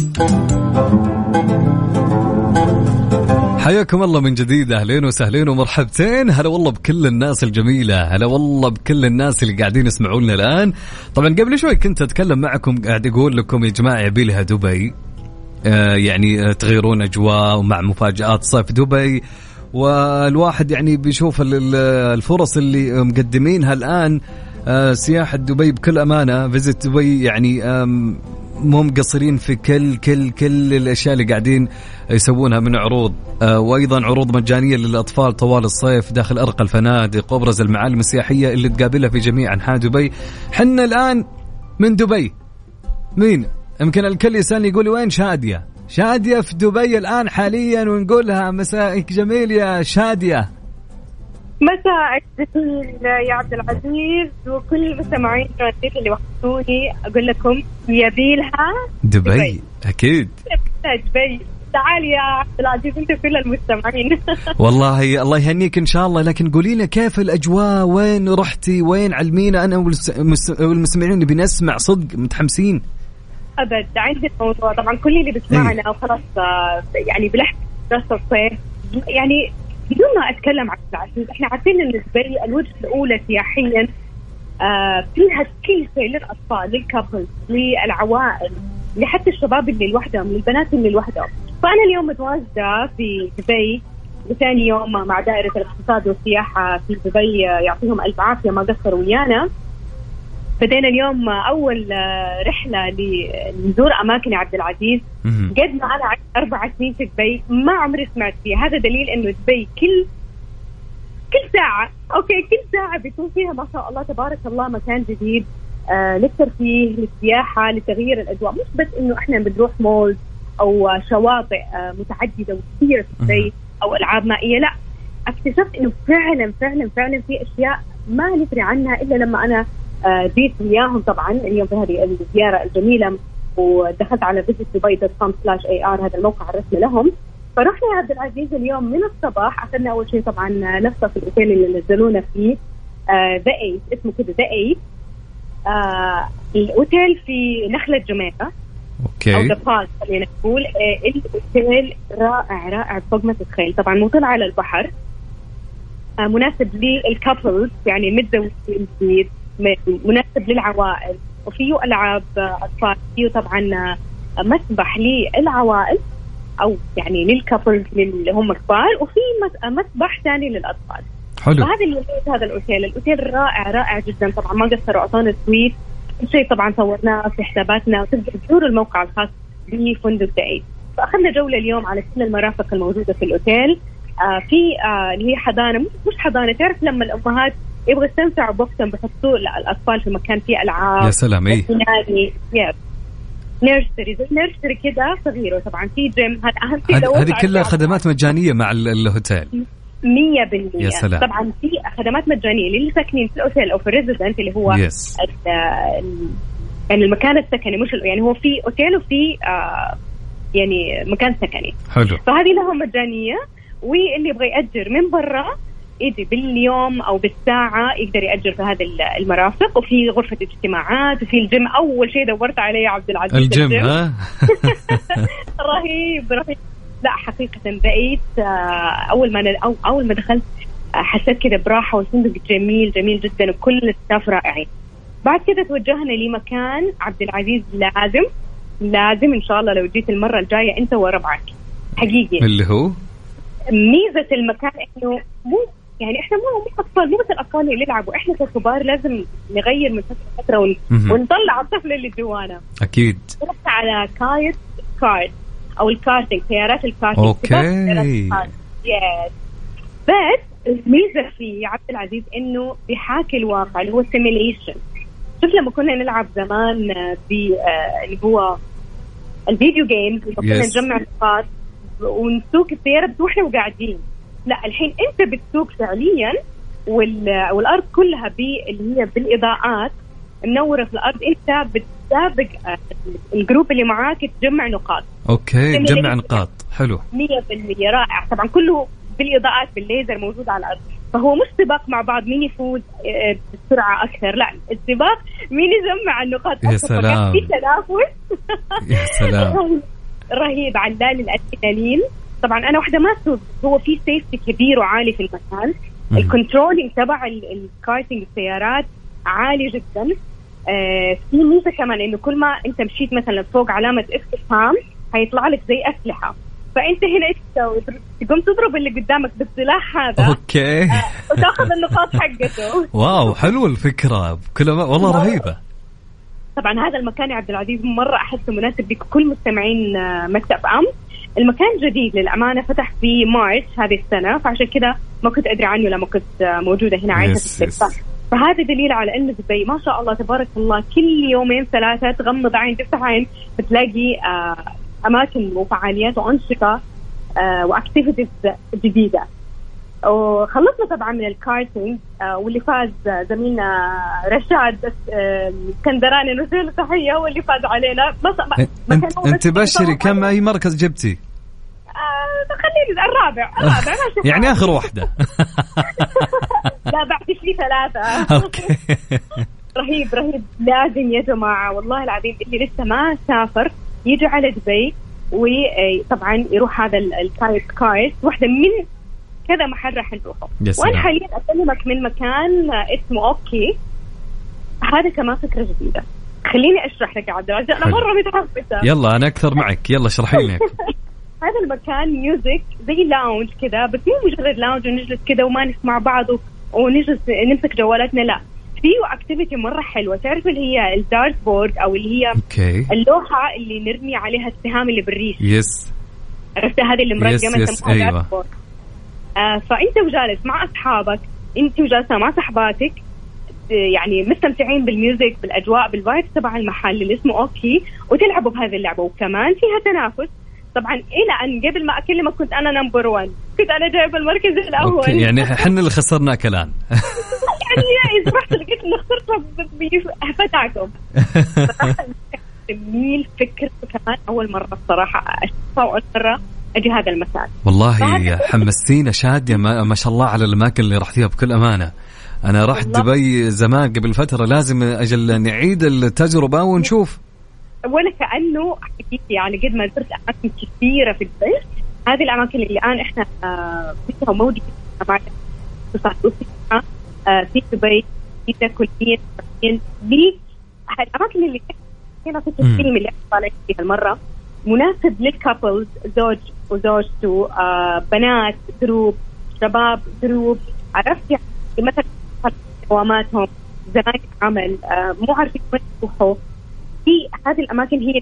حياكم الله من جديد. أهلين وسهلين ومرحبتين. هلا والله بكل الناس الجميلة. هلا والله بكل الناس اللي قاعدين يسمعونا الآن. طبعا قبل شوي كنت أتكلم معكم قاعد أقول لكم يا جماعة يبيلها دبي، آه يعني تغيرون أجواء ومع مفاجآت صيف دبي، والواحد يعني بيشوف الفرص اللي مقدمينها الآن. آه سياحة دبي بكل أمانة، فيزيت دبي يعني مو مقصرين في كل كل كل الأشياء اللي قاعدين يسوونها من عروض، آه وأيضا عروض مجانية للأطفال طوال الصيف داخل أرقى الفنادق وأبرز المعالم السياحية اللي تقابلها في جميع أنحاء دبي. حنا الآن من دبي. مين يمكن الكل يسألني يقول وين شادية؟ شادية في دبي الآن حاليا، ونقولها مساءك جميل يا شادية. مساءك جميل يا عبد العزيز وكل المستمعين اللي وحشوني. أقول لكم يبيلها دبي, دبي. أكيد دبي. تعال يا عبد العزيز أنت كل المستمعين. والله الله يهنيك إن شاء الله. لكن قولينا كيف الأجواء، وين رحتي، وين علمينا أنا والمستمعين بنسمع صدق متحمسين. أبد عندي الموضوع طبعا كل اللي بسمعنا وخلاص يعني بلحظة دراسة الصيف يعني بدون ما أتكلم عن العزيز إحنا عارفين إن دبي الوجهة الأولى سياحيا آه فيها كل شيء للأطفال للكابلز للعوائل لحتى الشباب اللي لوحدهم للبنات اللي لوحدهم. فأنا اليوم متواجدة في دبي وثاني يوم مع دائرة الاقتصاد والسياحة في دبي، يعطيهم ألف عافية ما قصروا ويانا. بدينا اليوم أول رحلة لنزور أماكن عبد العزيز. قد ما أنا عشت أربع سنين في دبي ما عمري سمعت فيها. هذا دليل إنه دبي كل كل ساعة أوكي كل ساعة بيكون فيها ما شاء الله تبارك الله مكان جديد آه للترفيه للسياحة لتغيير الأجواء. مش بس إنه إحنا بنروح مول أو شواطئ آه متعددة وكثيرة في دبي أو ألعاب مائية، لا اكتشفت إنه فعلا فعلا فعلا في أشياء ما ندري عنها إلا لما أنا جيت وياهم طبعا اليوم في هذه الزيارة الجميلة. ودخلت على فيزيت دبي دوت كوم سلاش اي ار هذا الموقع الرسمي لهم. فرحنا يا عبد العزيز اليوم من الصباح أخذنا أول شيء طبعا لفة في الأوتيل اللي نزلونا فيه ذا ايت، اسمه كده ذا ايت. الأوتيل في نخلة جميلة اوكي أو ذا باز خلينا نقول. آه الأوتيل رائع رائع فوق ما تتخيل. طبعا مطل على البحر، آه مناسب للكابلز يعني متزوجين، مناسب للعوائل وفيه ألعاب أطفال. فيه طبعا مسبح للعوائل أو يعني للكابلز اللي هم كبار، وفي مسبح ثاني للأطفال. حلو. وهذا اللي هذا الأوتيل الأوتيل رائع رائع جدا. طبعا ما قصروا أعطونا سويت كل شيء طبعا صورناه في حساباتنا، وتقدر تزوروا الموقع الخاص بفندق دايت. فأخذنا جولة اليوم على كل المرافق الموجودة في الأوتيل. آه في آه اللي هي حضانة، مش حضانة، تعرف لما الأمهات يبغى يستمتعوا بوقتهم بحطوا الأطفال في مكان فيه ألعاب. يا سلام. إيه نادي يس نيرسري زي نيرسري كده صغيرة. طبعا في جيم، هذا أهم شيء. هذه كلها خدمات مجانية مع الهوتيل مية بالمية. يا سلام. طبعا في خدمات مجانية للي ساكنين في الأوتيل أو في الريزيدنت اللي هو يس. يعني المكان السكني، مش يعني هو في أوتيل وفي آه يعني مكان سكني. حلو. فهذه لهم مجانية، واللي يبغى يأجر من برا يجي باليوم أو بالساعة يقدر يأجر في هذه المرافق. وفي غرفة اجتماعات وفي الجيم. أول شيء دورت عليه يا عبد العزيز الجيم, الجيم. ها رهيب رهيب. لا حقيقة بقيت أول ما أو أول ما دخلت حسيت كده براحة، والفندق جميل جميل جدا وكل الستاف رائعين. بعد كده توجهنا لمكان عبد العزيز لازم لازم إن شاء الله لو جيت المرة الجاية أنت وربعك حقيقي. اللي هو ميزة المكان إنه مو يعني إحنا مو مو أطفال، مو بس الأطفال اللي يلعبوا، إحنا ككبار لازم نغير من فترة فترة ون... ونطلع الطفل اللي جوانا. أكيد. رحت على كايت كارد أو الكارتينج، سيارات الكارتينج. أوكي. يس. بس الميزة فيه عبد العزيز إنه بيحاكي الواقع اللي هو سيميليشن. شوف لما كنا نلعب زمان ب اللي هو الفيديو جيمز لما كنا نجمع نقاط ونسوق السيارة بس واحنا وقاعدين، لا الحين انت بتسوق فعليا والأرض كلها اللي هي بالإضاءات منورة في الأرض. أنت بتسابق الجروب اللي معاك تجمع نقاط. أوكي تجمع نقاط حلو مية بالمية رائع. طبعا كله بالإضاءات بالليزر موجود على الأرض. فهو مش سباق مع بعض مين يفوز بسرعة أكثر، لا السباق مين يجمع النقاط أكثر. يا سلام في تنافس يا سلام رهيب. علال الأدرينالين طبعا أنا واحدة ما أسوق. هو في سيفتي كبير وعالي في المكان. الكنترولينج تبع الكارتينج السيارات عالي جدا. آه في ميزة كمان إنه كل ما أنت مشيت مثلا فوق علامة استفهام هيطلع لك زي أسلحة، فأنت هنا إيش تسوي؟ تقوم تضرب اللي قدامك بالسلاح هذا أوكي آه وتأخذ النقاط حقته. واو حلو الفكرة كلها والله رهيبة. طبعا هذا المكان يا عبد العزيز مرة أحسه مناسب لكل مستمعين مكتب أم. المكان جديد للأمانة، فتح في مارس هذه السنة، فعشان كده ما كنت أدري عنه لما كنت موجودة هنا عايشة في السفر. فهذا دليل على أن دبي ما شاء الله تبارك الله كل يومين ثلاثة تغمض عين تفتح عين بتلاقي آه أماكن وفعاليات وأنشطة آه وأكتيفيتيز جديدة. وخلصنا طبعا من الكارتينج آه واللي فاز زميلنا رشاد اسكندراني نزل له تحية واللي فاز علينا. انت, انت بشري كم أي مركز جبتي؟ آه خليني الرابع الرابع يعني آخر واحدة. لا بعد لي ثلاثة. أوكي. رهيب رهيب لازم يا جماعة والله العظيم اللي لسه ما سافر يجي على دبي وطبعا يروح هذا الكايت كايت واحدة من كذا محل راح نروحه. وأنا حاليا أكلمك من مكان اسمه أوكي. هذا كمان فكرة جديدة. خليني أشرح لك يا عبد العزيز أنا مرة متحمسة. يلا أنا أكثر معك يلا اشرحي لي. هذا المكان ميوزك زي لاونج كذا، بس مو مجرد لاونج ونجلس كذا وما نسمع بعض ونجلس نمسك جوالاتنا، لا فيه اكتيفيتي مرة حلوة. تعرف اللي هي الدارت بورد أو اللي هي أوكي. اللوحة اللي نرمي عليها السهام اللي بالريش. يس عرفت هذه اللي مرقمة يس أيوة. آه فأنت وجالس مع أصحابك، أنت وجالسة مع صحباتك يعني مستمتعين بالميوزك بالأجواء بالفايب تبع المحل اللي اسمه أوكي، وتلعبوا بهذه اللعبة. وكمان فيها تنافس طبعا. إلى أن قبل ما أكلمك كنت أنا نمبر وان، كنت أنا جايب المركز الأول. أوكي. يعني حنا اللي خسرنا كلام. يعني إذا رحت لقيت إن خسرت بفتعكم. جميل فكرة كمان أول مرة الصراحة أشوفها وأول مرة أجي هذا المكان. والله حمستينا شادية ما, ما شاء الله على الأماكن اللي رحتيها بكل أمانة. أنا رحت دبي زمان قبل فترة، لازم أجل نعيد التجربة ونشوف. ولا كأنه حقيقي يعني قد ما زرت أماكن كثيرة في دبي، هذه الأماكن اللي الآن إحنا فيها موجودة مع تصاحبها في دبي في كلية لي الأماكن اللي هنا في الفيلم اللي طالع فيها المرة مناسب للكابلز، زوج وزوجته، آه بنات جروب، شباب جروب. عرفت يعني مثلا دواماتهم زمان عمل آه مو عارفين وين يروحوا. في هذه الأماكن هي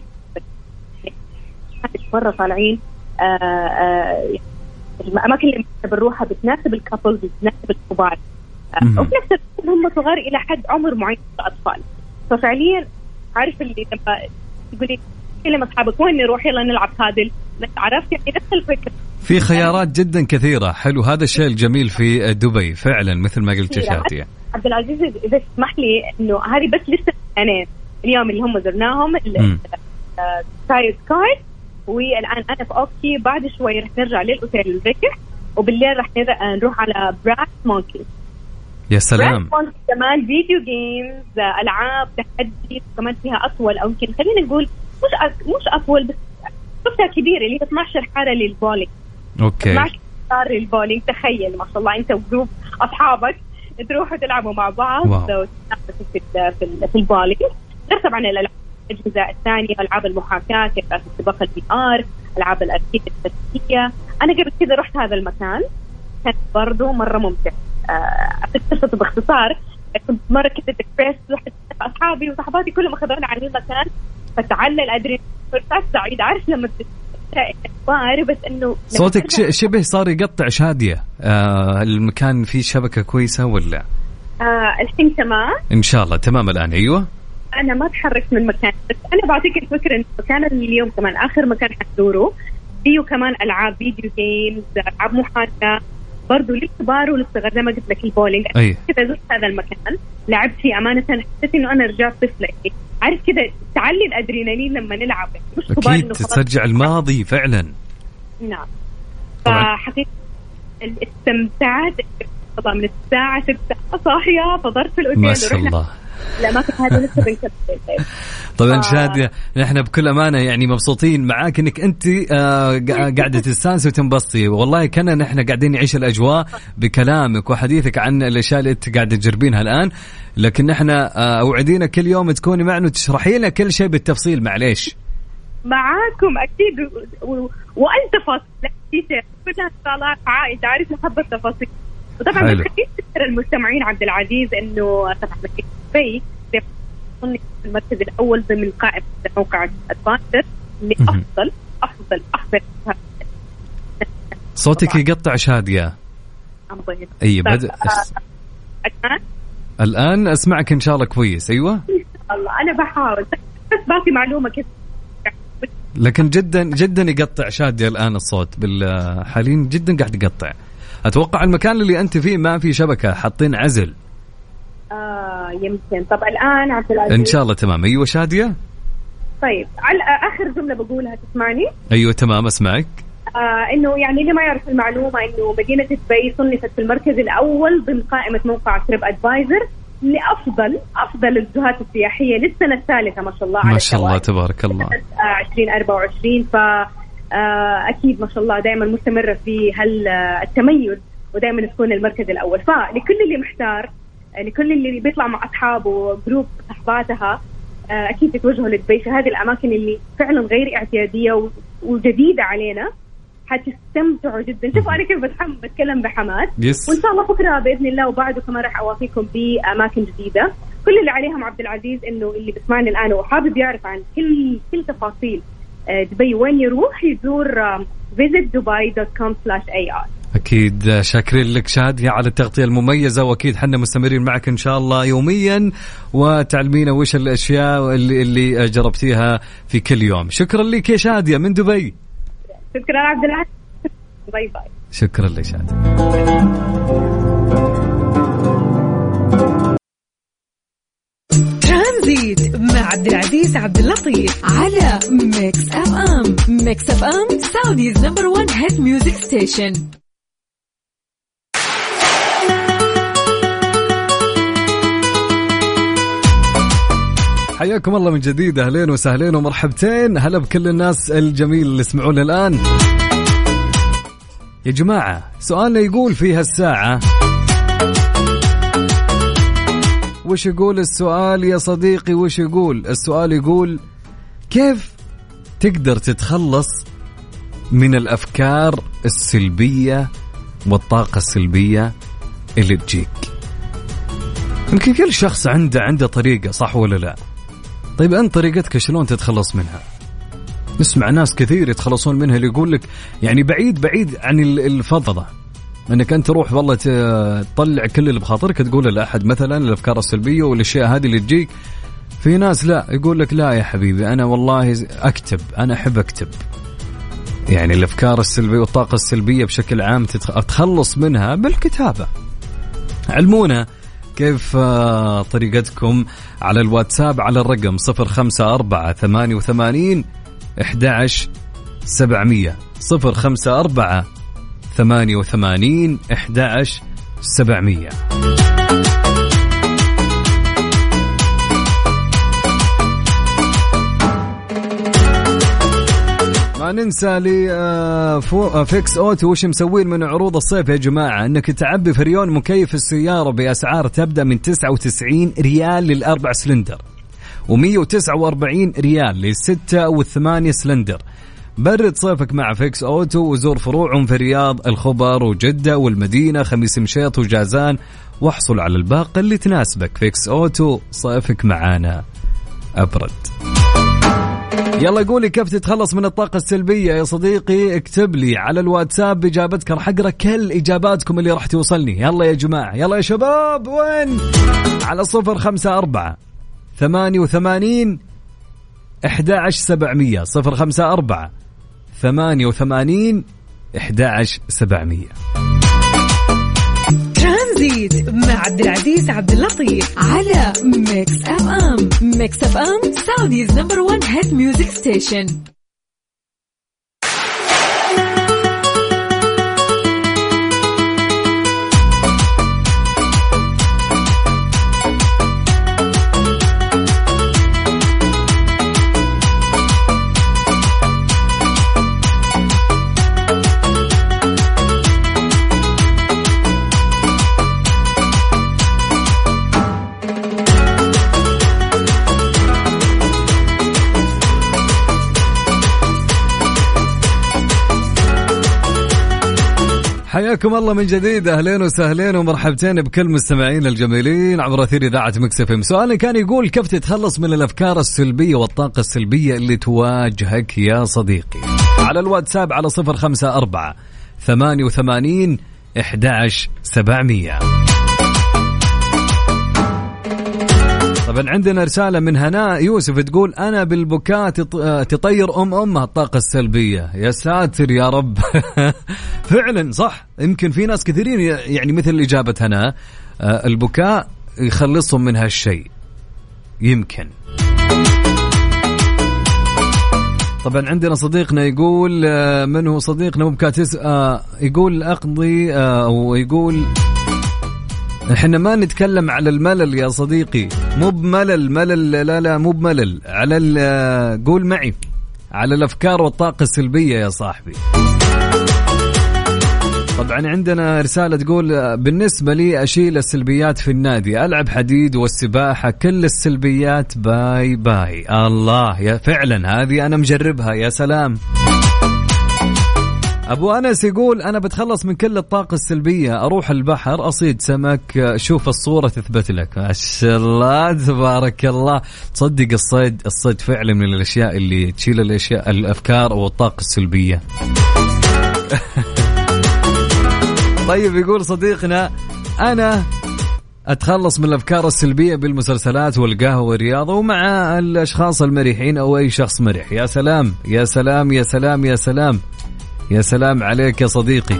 مرة طالعين آه آه الأماكن اللي بنروحها بتناسب الكابلز بتناسب الكبار آه وفي نفس الوقت هم صغار إلى حد عمر معين الأطفال. ففعليا عارف اللي لما تقولي كلم أصحابك وين نروح يلا نلعب هادل، بس عرفت يعني نفس الفكرة. في خيارات جدا كثيرة. حلو هذا الشيء الجميل في دبي فعلا مثل ما قلت شادية. عبد العزيز إذا تسمح لي إنه هذه بس لسه يعني اليوم اللي هم زرناهم السايد كارد، والآن أنا في أوكي بعد شوي رح نرجع للأوتيل الركح، وبالليل رح نروح على براس مونكي. يا سلام. كمان فيديو جيمز ألعاب تحدي كمان فيها أطول أو يمكن خلينا نقول مش أ... مش أطول بس شفتها كبيرة اللي هي اثنا عشر حارة للبولينج. أوكي. اثنا عشر حارة للبولينج. تخيل ما شاء الله أنت وجروب أصحابك تروحوا تلعبوا مع بعض في في في البولينج. غير طبعا الألعاب الأجهزة الثانية، ألعاب المحاكاة كيف سباق البي آر، ألعاب الأركيد التسلية. أنا قبل كذا رحت هذا المكان كان برضو مرة ممتع. قصته باختصار كنت مرة كده ديبريس، رحت أصحابي وصحباتي كلهم أخذونا على المكان فتعلل الأدرينالين فرصات سعيدة. عارف لما بتتبار بس إنه صوتك شبه صار يقطع شادية. آه المكان فيه شبكة كويسة ولا؟ آه الحين تمام إن شاء الله تمام الآن. أيوة أنا ما تحركت من مكان، بس أنا بعطيك الفكرة إنه مكان اليوم كمان آخر مكان حتزوره فيه كمان ألعاب فيديو جيمز، ألعاب محاكاة برضو للكبار وللصغار زي ما قلت لك البولينج. أيه. كذا زرت هذا المكان لعبت فيه أمانة، حسيت إنه أنا رجعت طفلة. عارف كذا تعلي الأدرينالين لما نلعب، مش كبار أكيد ترجع الماضي فعلا. نعم. فحقيقة استمتعت طبعا من الساعة ستة صاحية، فضرت في الأوتيل ما شاء الله. لا ما كنت هذا لسه بنكمل. طبعا شادية نحن بكل أمانة يعني مبسوطين معاك إنك أنت آه قاعدة تستانسي وتنبسطي، والله كنا نحن قاعدين نعيش الأجواء بكلامك وحديثك عن الأشياء اللي أنت قاعدة تجربينها الآن، لكن نحن آه أوعدينا كل يوم تكوني معنا وتشرحي لنا كل شيء بالتفصيل. معليش معاكم أكيد و... و... وأنت فاصل كلها طالعة عائد عارف محبة التفاصيل. وطبعا بخليك تذكر المستمعين عبد العزيز إنه طبعا في المركز الأول ضمن قائمة موقع أدفانسر لأفضل أفضل أفضل. صوتك يقطع شادية. أي بدأ الآن الآن أسمعك إن شاء الله كويس. أيوة إن شاء الله أنا بحاول بس باقي معلومة كده، لكن جدا جدا يقطع شادية الآن الصوت بالحالين جدا قاعد يقطع. أتوقع المكان اللي أنت فيه ما في شبكة، حاطين عزل. آه يمكن. طب الآن عبد العزيز إن شاء الله تمام. أيوة شادية. طيب على آخر جملة بقولها تسمعني؟ أيوة تمام أسمعك. آه إنه يعني اللي ما يعرف المعلومة إنه مدينة دبي صنفت في المركز الأول ضمن قائمة موقع تريب أدفايزر لأفضل أفضل الوجهات السياحية للسنة الثالثة ما شاء الله. ما شاء الله تبارك الله. عشرين أربعة وعشرين. ف أكيد ما شاء الله دائما مستمرة في هالتميز ودائما تكون المركز الأول. فلكل اللي محتار، لكل اللي بيطلع مع أصحابه جروب صحباتها، أكيد تتوجهوا لدبي في هذه الأماكن اللي فعلا غير اعتيادية وجديدة علينا. حتستمتعوا جدا. شوفوا أنا كيف بتحمس بتكلم بحماس. yes. وإن شاء الله بكرة بإذن الله وبعده كمان راح أوافيكم بأماكن جديدة. كل اللي عليهم عبد العزيز إنه اللي بسمعني الآن وحابب يعرف عن كل كل تفاصيل دبي وين يروح يزور visit dubai dot com slash a r. أكيد شاكرين لك شادية على التغطية المميزة، وأكيد حنا مستمرين معك إن شاء الله يوميا وتعلمينا وش الأشياء اللي, اللي جربتيها في كل يوم. شكرا لك يا شادية من دبي. شكرا عبد العزيز. باي باي. شكرا لك شادية. ترانزيت مع عبد العزيز عبد اللطيف على ميكس اف ام. ميكس اف ام سعوديز نمبر وان هيت ميوزك ستيشن. حياكم الله من جديد، أهلين وسهلين ومرحبتين. هلا بكل الناس الجميل اللي يسمعونا الآن. يا جماعة سؤالنا يقول في هالساعة، وش يقول السؤال يا صديقي؟ وش يقول السؤال؟ يقول كيف تقدر تتخلص من الأفكار السلبية والطاقة السلبية اللي تجيك. يمكن كل شخص عنده عنده طريقة، صح ولا لا؟ طيب أنت طريقتك شلون تتخلص منها؟ نسمع ناس كثير يتخلصون منها، اللي يقول لك يعني بعيد بعيد عن الفضفضة، انك انت تروح والله تطلع كل اللي بخاطرك تقوله لأحد، مثلا الأفكار السلبية والأشياء هذه اللي تجيك. في ناس لا، يقول لك لا يا حبيبي أنا والله أكتب، أنا أحب أكتب. يعني الأفكار السلبية والطاقة السلبية بشكل عام تتخلص منها بالكتابة. علمونا كيف طريقتكم على الواتساب على الرقم صفر خمسة أربعة ثمانية وثمانين أحد عشر سبعمية صفر خمسة أربعة ثمانية وثمانين أحد عشر سبعمية. ما ننسى لي فيكس أوتو وش مسوين من عروض الصيف يا جماعة، انك تعبي فريون مكيف السيارة بأسعار تبدأ من تسعة وتسعين ريال للأربع سلندر ومية وتسعة وأربعين ريال للستة والثمانية سلندر. برد صيفك مع فيكس أوتو وزور فروعهم في الرياض، الخبر وجدة والمدينة، خميس مشيط وجازان، واحصل على الباقة اللي تناسبك. فيكس أوتو، صيفك معانا أبرد. يلا قولي كيف تتخلص من الطاقة السلبية يا صديقي، اكتب لي على الواتساب إجابتك، راح أقرأ كل إجاباتكم اللي راح توصلني. يلا يا جماعة، يلا يا شباب، وين؟ على صفر خمسة أربعة ثمانية وثمانين أحد عشر سبعمية صفر خمسة أربعة ثمانية وثمانين أحد عشر سبعمية. مع عبد العزيز عبد اللطيف على ميكس اف ام. ميكس اف ام سعوديز نمبر ون هيت ميوزك ستيشن. حياكم الله من جديد، أهلين وسهلين ومرحبتين بكل مستمعين الجميلين عبر أثير إذاعة ميكس اف ام. سؤالي كان يقول كيف تتخلص من الأفكار السلبية والطاقة السلبية اللي تواجهك يا صديقي؟ على الواتساب على صفر خمسة أربعة ثمانية وثمانين أحد عشر سبعمية. طبعا عندنا رسالة من هناء يوسف تقول أنا بالبكاء تطير أم أمها الطاقة السلبية. يا ساتر يا رب. فعلا صح، يمكن في ناس كثيرين يعني مثل إجابة هناء البكاء يخلصهم من هالشيء يمكن. طبعا عندنا صديقنا يقول من هو صديقنا مبكاتس يقول أقضي أو يقول احنا ما نتكلم على الملل يا صديقي، مو بملل ملل لا لا مو بملل، على قول معي على الأفكار والطاقة السلبية يا صاحبي. طبعا عندنا رسالة تقول بالنسبة لي أشيل السلبيات في النادي، ألعب حديد والسباحة، كل السلبيات باي باي. الله يا فعلا هذه أنا مجربها، يا سلام. أبو أنس يقول أنا بتخلص من كل الطاقة السلبية، أروح البحر أصيد سمك، شوف الصورة تثبت لك. ما شاء الله تبارك الله. تصدق الصيد الصيد فعلا من الأشياء اللي تشيل الأشياء الأفكار والطاقة السلبية. طيب يقول صديقنا أنا أتخلص من الأفكار السلبية بالمسلسلات والقهوة والرياضة ومع الأشخاص المريحين أو أي شخص مريح. يا سلام يا سلام يا سلام يا سلام يا سلام عليك يا صديقي.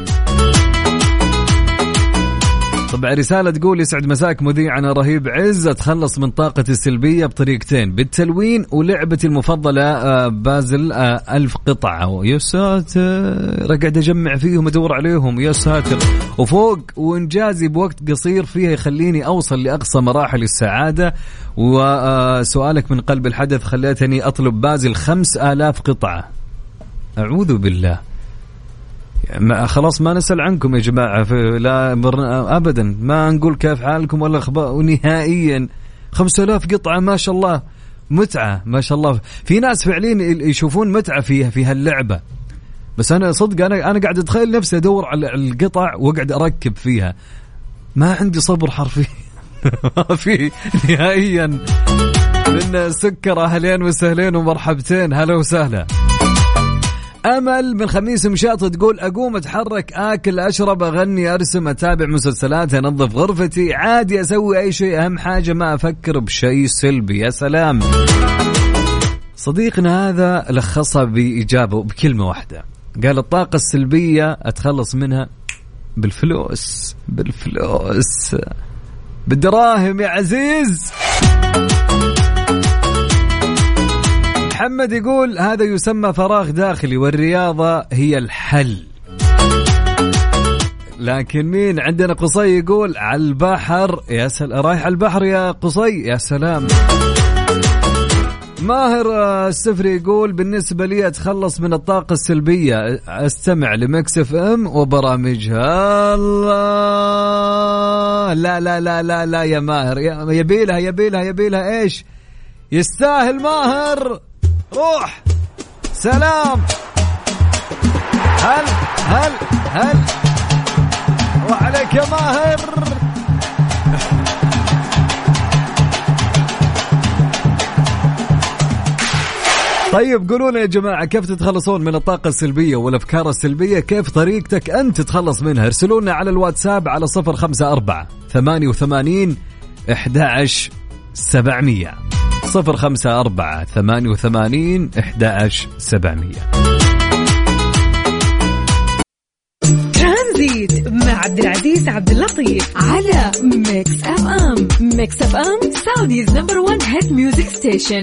طبعا رسالة تقول يسعد مساك مذيعنا رهيب عز، أتخلص من طاقتي السلبية بطريقتين، بالتلوين ولعبتي المفضلة بازل ألف قطعة. يا ساتر قاعد أجمع فيهم أدور عليهم يا ساتر. وفوق وإنجازي بوقت قصير فيها يخليني أوصل لأقصى مراحل السعادة. وسؤالك من قلب الحدث خليتني أطلب بازل خمس آلاف قطعة. أعوذ بالله. ما خلاص ما نسأل عنكم يا جماعة، لا أبدا ما نقول كيف حالكم ولا أخبار نهائيا. خمسة آلاف قطعة ما شاء الله، متعة ما شاء الله. في ناس فعليا يشوفون متعة فيها في هاللعبة، بس أنا صدق أنا أنا قاعد أتخيل نفسي أدور على القطع وقاعد أركب فيها، ما عندي صبر حرفيا. ما في نهائيا. من سكر أهلين وسهلين ومرحبتين، هلا وسهلا. أمل من خميس مشاط تقول أقوم أتحرك أكل أشرب أغني أرسم أتابع مسلسلات أنظف غرفتي، عادي أسوي أي شيء، أهم حاجة ما أفكر بشيء سلبي. يا سلام. صديقنا هذا لخصها بإجابة بكلمة واحدة، قال الطاقة السلبية أتخلص منها بالفلوس بالفلوس بالدراهم يا عزيز. محمد يقول هذا يسمى فراغ داخلي والرياضة هي الحل. لكن مين عندنا؟ قصي يقول على البحر. يا سلام، رايح على البحر يا قصي، يا سلام. ماهر السفري يقول بالنسبة لي أتخلص من الطاقة السلبية أستمع لميكس اف ام وبرامجها. الله لا لا لا لا لا يا ماهر، يبيلها يبيلها يبيلها إيش يستاهل ماهر. روح سلام. هل هل هل وعليك يا ماهر. طيب قولوا لنا يا جماعة كيف تتخلصون من الطاقة السلبية والأفكار السلبية، كيف طريقتك أنت تتخلص منها؟ ارسلوا لنا على الواتساب على صفر خمسة أربعة ثمانية وثمانين أحد عشر سبعمية صفر خمسة أربعة ثمانية وثمانين أحد عشر سبعمية. ترانزيت مع عبد العزيز عبد اللطيف على ميكس اف ام. ميكس اف ام سعوديز نمبر ون هيت ميوزك ستيشن.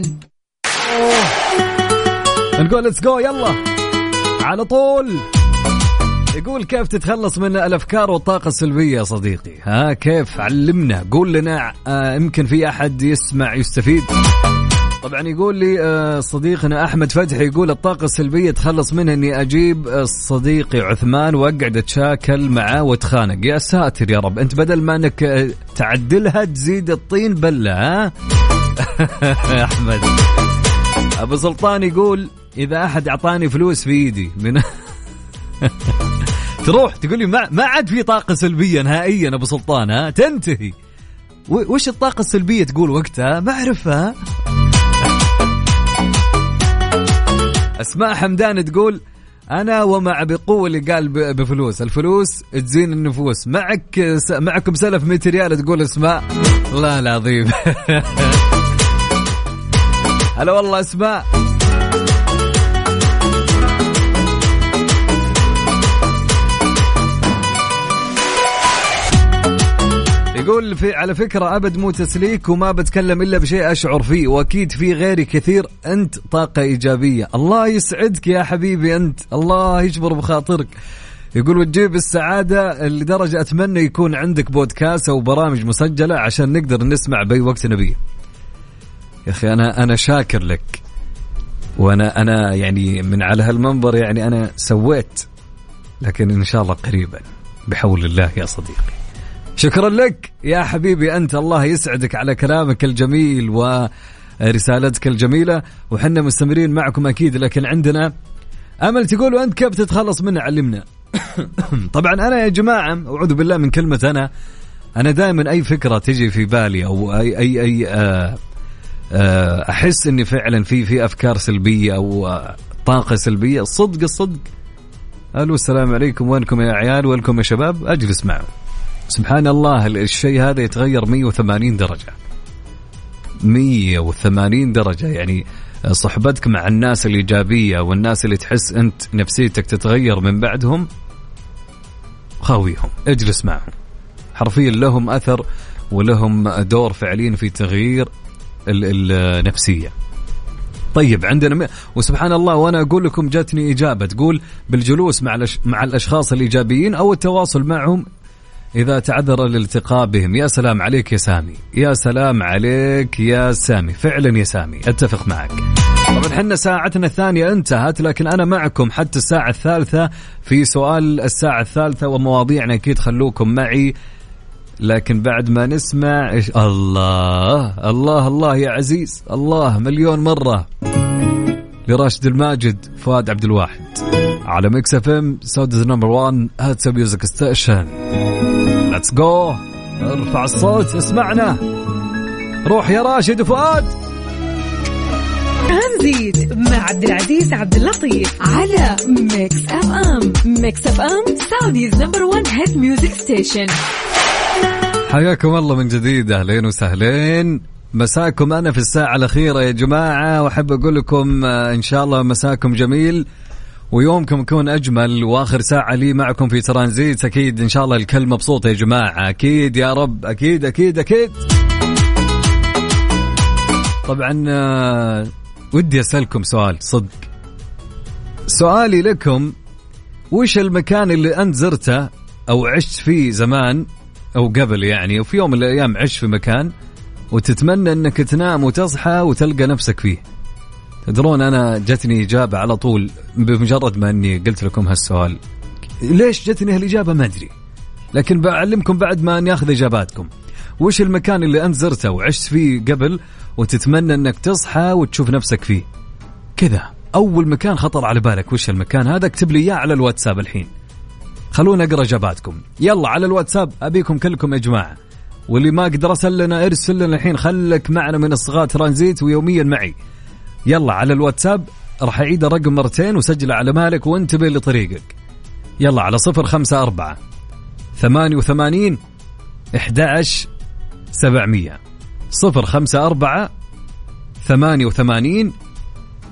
نقول ليتس جو يلا على طول. يقول كيف تتخلص من الأفكار والطاقة السلبية يا صديقي؟ ها كيف؟ علمنا، قول لنا. آه يمكن في أحد يسمع يستفيد. طبعا يقول لي آه صديقنا أحمد فتحي، يقول الطاقة السلبية تخلص منها إني أجيب آه صديقي عثمان وأقعد أتشاكل معاه واتخانق. يا ساتر يا رب، أنت بدل ما أنك آه تعدلها تزيد الطين بلة. ها أحمد. أبو سلطان يقول إذا أحد أعطاني فلوس في إيدي من تروح تقول لي ما ما عاد في طاقة سلبية نهائيا أبو سلطان. ها تنتهي. وش الطاقة السلبية تقول وقتها؟ ما أعرفها. أسماء حمدان تقول أنا ومع بقوة اللي قال بفلوس، الفلوس تزين النفوس. معك معكم سلف مئة ريال تقول أسماء. الله العظيم. هلا والله أسماء. يقول في على فكرة أبد مو تسليك وما بتكلم إلا بشيء أشعر فيه، وأكيد في غيري كثير. أنت طاقة إيجابية. الله يسعدك يا حبيبي أنت، الله يجبر بخاطرك. يقول وتجيب السعادة لدرجة أتمنى يكون عندك بودكاست أو برامج مسجلة عشان نقدر نسمع بأي وقت نبيه. يا أخي أنا أنا شاكر لك، وأنا أنا يعني من على هالمنبر يعني أنا سويت، لكن إن شاء الله قريبا بحول الله يا صديقي. شكرا لك يا حبيبي أنت، الله يسعدك على كلامك الجميل ورسالتك الجميلة، وحنا مستمرين معكم أكيد. لكن عندنا أمل تقول وأنت كيف تتخلص منه؟ علمنا. طبعا أنا يا جماعة أعوذ بالله من كلمة أنا أنا دائما أي فكرة تجي في بالي أو أي أي أي آه آه أحس إني فعلا في في أفكار سلبية أو آه طاقة سلبية، الصدق الصدق ألو السلام عليكم وينكم يا عيال وينكم يا شباب، أجلس معه. سبحان الله الشيء هذا يتغير مية وثمانين درجة، مية وثمانين درجة. يعني صحبتك مع الناس الإيجابية والناس اللي تحس أنت نفسيتك تتغير من بعدهم، خاويهم، اجلس معهم، حرفيا لهم أثر ولهم دور فعليا في تغيير النفسية. طيب عندنا م... وسبحان الله وأنا أقول لكم جاتني إجابة تقول بالجلوس مع الأش... مع الأشخاص الإيجابيين أو التواصل معهم إذا تعذر الالتقاء بهم. يا سلام عليك يا سامي، يا سلام عليك يا سامي، فعلا يا سامي أتفق معك. طبعا حنا ساعتنا الثانية انتهت، لكن أنا معكم حتى الساعة الثالثة في سؤال الساعة الثالثة ومواضيعنا أكيد، خلوكم معي. لكن بعد ما نسمع إيش الله الله الله يا عزيز، الله مليون مرة لراشد الماجد فؤاد عبد الواحد على ميكس اف ام سعوديز نمبر وان هاتس ميوزك ستيشن. ليتس جو، ارفع الصوت اسمعنا، روح يا راشد وفؤاد. ترانزيت مع عبد العزيز عبد اللطيف على ميكس اف ام. ميكس اف ام سعوديز نمبر وان هيت ميوزك ستيشن. حياكم الله من جديد، اهلين وسهلين، مساكم أنا في الساعة الأخيرة يا جماعة، وأحب أقول لكم إن شاء الله مساكم جميل ويومكم يكون أجمل، وآخر ساعة لي معكم في ترانزيت أكيد إن شاء الله الكل مبسوط يا جماعة، أكيد يا رب، أكيد أكيد أكيد. طبعا ودي أسألكم سؤال صدق، سؤالي لكم وش المكان اللي أنت زرته أو عشت فيه زمان أو قبل يعني، وفي يوم من الأيام عشت في مكان وتتمنى أنك تنام وتصحى وتلقى نفسك فيه؟ تدرون أنا جتني إجابة على طول بمجرد ما أني قلت لكم هالسؤال. ليش جتني هالإجابة ما أدري، لكن بعلمكم بعد ما أني أخذ إجاباتكم. وش المكان اللي أنت زرته وعشت فيه قبل وتتمنى أنك تصحى وتشوف نفسك فيه كذا؟ أول مكان خطر على بالك وش المكان هذا؟ اكتب لي إياه على الواتساب الحين، خلونا أقرأ إجاباتكم. يلا على الواتساب أبيكم كلكم يا جماعة، واللي ما قدر أرسل لنا ارسل لنا الحين، خلك معنا من الصغار ترانزيت ويوميا معي. يلا على الواتساب راح أعيد الرقم مرتين وسجل على مالك وانتبه لطريقك. يلا على صفر خمسة أربعة ثمانية وثمانين أحد عشر سبعمية، صفر خمسة أربعة ثمانية وثمانين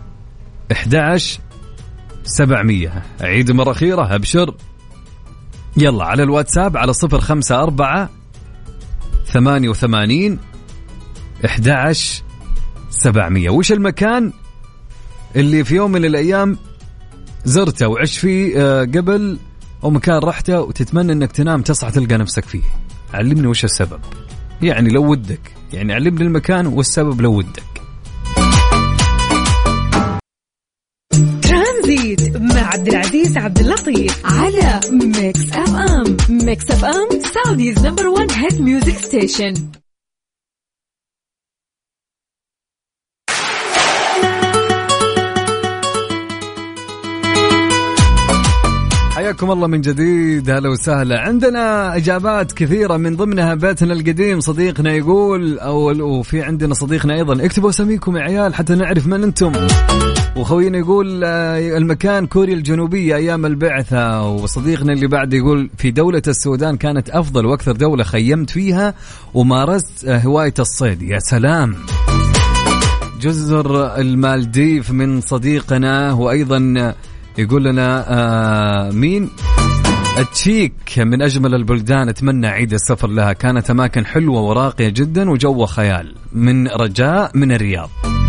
أحد عشر سبعمية. أعيد مرة أخيرة، أبشر يلا على الواتساب على صفر خمسة أربعة ثمانية وثمانين أحد عشر سبعمية. وش المكان اللي في يوم من الأيام زرته وعش فيه قبل، أو مكان رحته وتتمنى أنك تنام تصحى تلقى نفسك فيه؟ علمني وش السبب، يعني لو ودك، يعني علمني المكان والسبب لو ودك. ترانزيت مع عبد العزيز عبد اللطيف على ميكس اف ام. ميكس اف ام سعوديز نمبر وان هيت ميوزك ستيشن. حياكم الله من جديد، هلا وسهلا. عندنا إجابات كثيرة من ضمنها بيتنا القديم. صديقنا يقول أول، وفي عندنا صديقنا أيضا اكتبوا اساميكم يا عيال حتى نعرف من أنتم. وخوينا يقول المكان كوريا الجنوبية أيام البعثة. وصديقنا اللي بعد يقول في دولة السودان كانت أفضل وأكثر دولة خيمت فيها ومارست هواية الصيد. يا سلام. جزر المالديف من صديقنا. وأيضا يقول لنا آه مين التشيك من أجمل البلدان، أتمنى عيد السفر لها، كانت أماكن حلوة وراقية جدا وجو خيال. من رجاء من الرياض.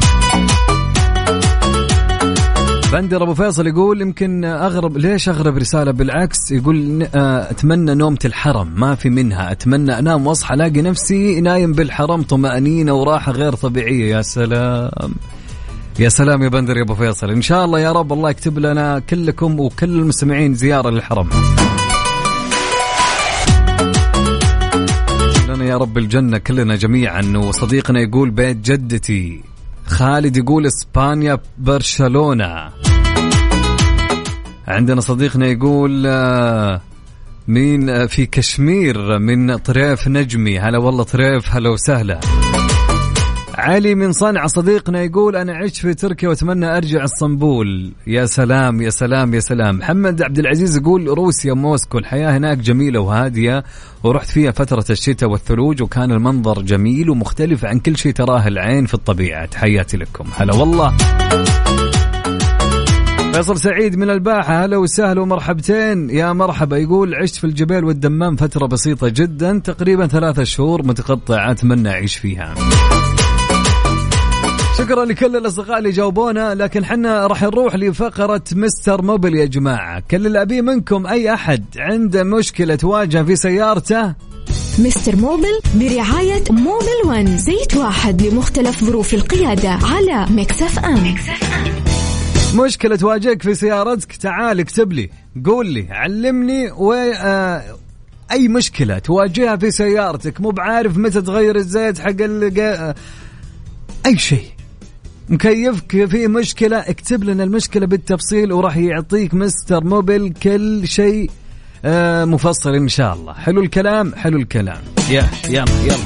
بندر أبو فيصل يقول يمكن أغرب، ليش أغرب رسالة بالعكس، يقول آه أتمنى نومة الحرم ما في منها، أتمنى أنام وأصحى ألاقي نفسي نايم بالحرم، طمأنينة وراحة غير طبيعية. يا سلام يا سلام يا بندر يا أبو فيصل. إن شاء الله يا رب الله يكتب لنا كلكم وكل المستمعين زيارة للحرم لنا يا رب الجنة كلنا جميعا. وصديقنا يقول بيت جدتي. خالد يقول إسبانيا برشلونة. عندنا صديقنا يقول مين في كشمير من طريف نجمي. هلا والله طريف، هلا وسهلا. علي من صنعاء صديقنا يقول أنا عشت في تركيا وأتمنى أرجع اسطنبول. يا سلام يا سلام يا سلام. محمد عبد العزيز يقول روسيا موسكو، الحياة هناك جميلة وهادية ورحت فيها فترة الشتاء والثلوج وكان المنظر جميل ومختلف عن كل شيء تراه العين في الطبيعة. تحياتي لكم. هلا والله. فيصل سعيد من الباحة هلا وسهلا ومرحبتين يا مرحبا. يقول عشت في الجبال والدمام فترة بسيطة جدا تقريبا ثلاثة شهور متقطعة أتمنى أعيش فيها. شكرا لكل الأصدقاء اللي جاوبونا. لكن حنا راح نروح لفقرة مستر موبل يا جماعة. كل اللي أبيه منكم أي أحد عنده مشكلة تواجه في سيارته، مستر موبل برعاية موبل ون، زيت واحد لمختلف ظروف القيادة على ميكس اف ام. مشكلة تواجهك في سيارتك تعال اكتب لي، قول لي، علمني. و آه أي مشكلة تواجهها في سيارتك، مو بعارف متى تغير الزيت حق ال أي شيء، مكيفك فيه مشكلة، اكتب لنا المشكلة بالتفصيل وراح يعطيك مستر موبل كل شيء آه مفصل إن شاء الله. حلو الكلام حلو الكلام. يا يلا يلا.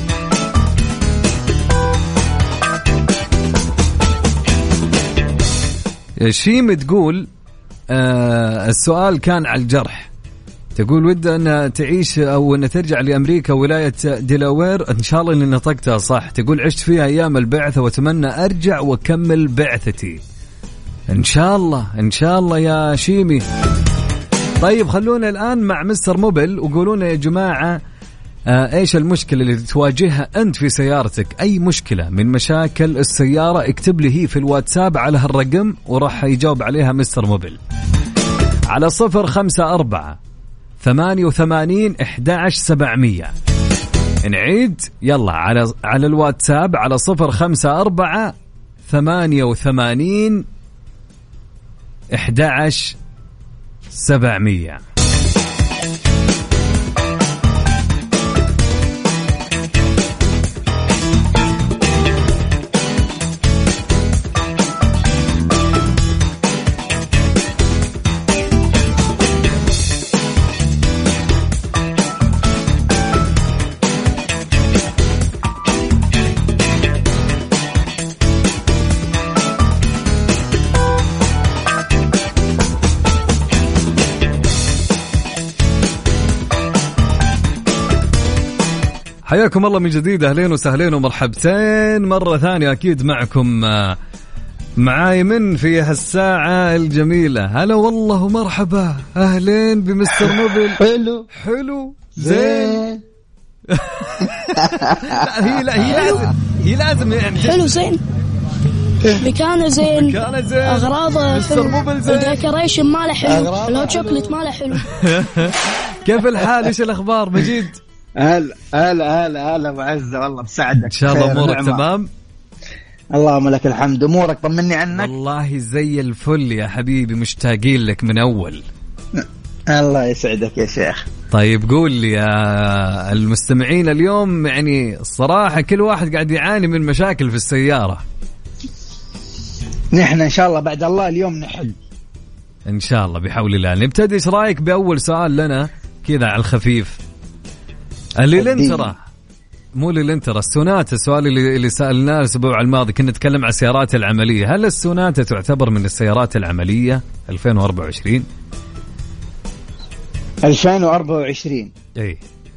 شيم تقول آه السؤال كان على الجرح. تقول ود أن تعيش أو أن ترجع لأمريكا ولاية ديلاوير. إن شاء الله إني نطقتها صح. تقول عشت فيها أيام البعثة وأتمنى أرجع وأكمل بعثتي. إن شاء الله إن شاء الله يا شيمي. طيب خلونا الآن مع مستر موبل وقولونا يا جماعة آه إيش المشكلة اللي تواجهها أنت في سيارتك. أي مشكلة من مشاكل السيارة اكتب لي هي في الواتساب على هالرقم وراح يجاوب عليها مستر موبل على صفر خمسة أربعة ثمانية وثمانين أحد عشر سبعمية. نعيد يلا على على الواتساب على صفر خمسة أربعة ثمانية وثمانين أحد عشر سبعمية. حياكم الله من جديد. أهلين وسهلين ومرحبتين مرة ثانية. أكيد معكم معاي من في هالساعة الجميلة. هلا والله ومرحبا، أهلين بمستر موبل. حلو حلو زين. لا هي لا هي لازم هي لازم يعني حلو زين مكانه زين مكانه زين أغراضه مستر موبل زين الديكوريشن ماله حلو لو شوكليت ماله حلو. كيف الحال؟ إيش الأخبار مجيد؟ هلا هلا هلا هلا معزة والله بسعدك. إن شاء الله أمورك تمام. اللهم لك الحمد. أمورك طمني عنك. والله زي الفل يا حبيبي، مشتاقين لك من أول. الله يسعدك يا شيخ. طيب قول لي يا المستمعين، اليوم يعني الصراحة كل واحد قاعد يعاني من مشاكل في السيارة. نحن إن شاء الله بعد الله اليوم نحل إن شاء الله بحول الله. نبتدي. إيش رأيك بأول سؤال لنا كذا على الخفيف؟ الليلنترا مو الليلنترا السوناتا. السؤال اللي, اللي سألناه الأسبوع الماضي كنا نتكلم عن السيارات العملية. هل السوناتا تعتبر من السيارات العملية ألفين وأربعة وعشرين؟ ألفين وأربعة وعشرين اي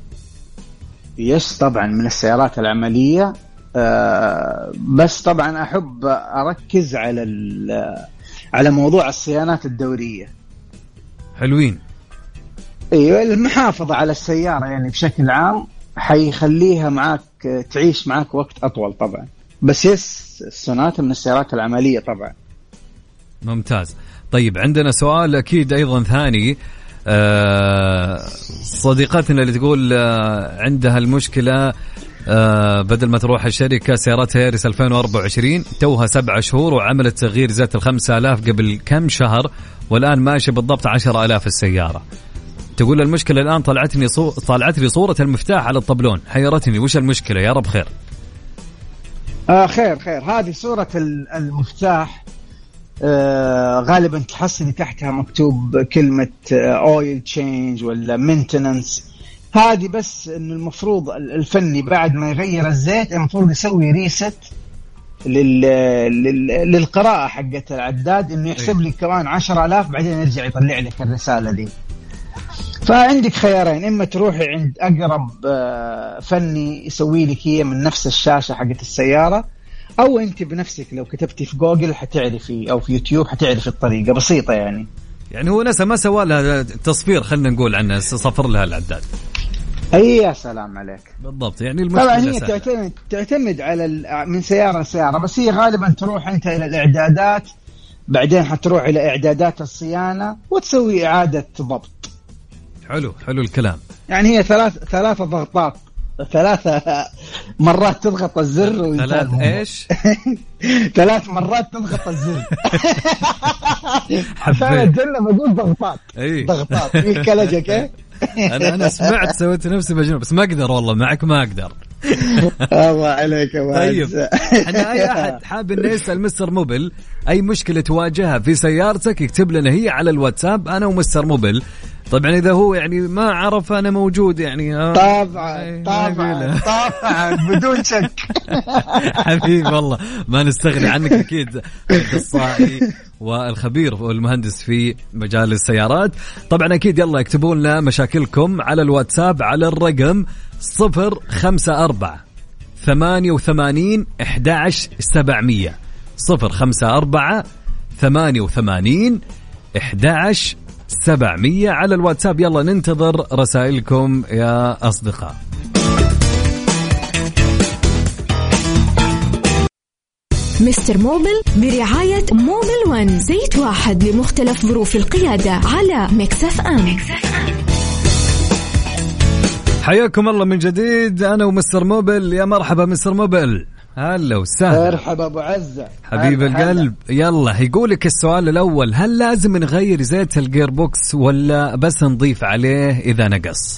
يس طبعا من السيارات العملية. أه بس طبعا أحب أركز على على موضوع الصيانات الدورية. حلوين. ايوه المحافظة على السيارة يعني بشكل عام حيخليها معاك تعيش معاك وقت أطول طبعا. بس يس السوناتا من السيارات العملية طبعا. ممتاز. طيب عندنا سؤال أكيد أيضا ثاني. أه صديقتنا اللي تقول أه عندها المشكلة أه بدل ما تروح الشركة سيارات هيرس ألفين وأربعة وعشرين توها سبعة شهور وعملت تغيير زيت الخمسة آلاف قبل كم شهر والآن ماشي بالضبط عشرة آلاف السيارة. تقول المشكلة الآن طلعتني صو... طلعت لي صورة المفتاح على الطبلون، حيرتني وش المشكلة؟ يا رب خير. آه خير خير. هذه صورة المفتاح آه غالبا تحصلي تحتها مكتوب كلمة اويل تشينج ولا مينتننس. هذه بس إنه المفروض الفني بعد ما يغير الزيت المفروض يسوي ريست لل... لل... للقراءة حقت العداد إنه يحسب لي كمان عشرة آلاف بعدين يرجع يطلع لك الرسالة دي. فعندك خيارين، إما تروحي عند أقرب فني يسوي لك هي من نفس الشاشة حقت السيارة، أو أنت بنفسك لو كتبتي في جوجل حتعرفي أو في يوتيوب حتعرفي الطريقة بسيطة يعني. يعني هو نسا ما سوى لها تصفير خلنا نقول عنه صفر لها العداد. أي يا سلام عليك. بالضبط. يعني المشكلة طبعا هي تعتمد تعتمد على من سيارة لسيارة، بس هي غالبا تروح أنت إلى الإعدادات بعدين حتروح إلى إعدادات الصيانة وتسوي إعادة ضبط. حلو حلو الكلام. يعني هي ثلاث ثلاثة ضغطات ثلاثة مرات تضغط الزر. ثلاث ايش؟ ثلاث مرات تضغط الزر. عشان الجنة بقول ضغطات. ايه ضغطات في كلجك ايه. انا انا سمعت سويت نفسي مجنون بس ما اقدر والله معك ما اقدر. الله عليك يا طيب احنا اي احد حاب انه يسال مستر موبل اي مشكله تواجهها في سيارتك يكتب لنا هي على الواتساب انا ومستر موبل. طبعا إذا هو يعني ما عرف أنا موجود يعني طبعا طبعا طبعا بدون شك. حبيبي والله ما نستغني عنك أكيد، الأخصائي والخبير والمهندس في مجال السيارات. طبعا أكيد يلا اكتبوا لنا مشاكلكم على الواتساب على الرقم صفر خمسة أربعة ثمانية وثمانين أحد عشر سبعمية صفر خمسة أربعة ثمانية وثمانين أحد عشر سبعمية على الواتساب. يلا ننتظر رسائلكم يا أصدقاء. مستر موبل برعاية موبل ون، زيت واحد لمختلف ظروف القيادة على ميكس اف ام. حياكم الله من جديد أنا ومستر موبل. يا مرحبا مستر موبل. هلا وسهلا. مرحبا أبو عزة حبيب القلب. يلا يقولك السؤال الأول، هل لازم نغير زيت الجير بوكس ولا بس نضيف عليه إذا نقص؟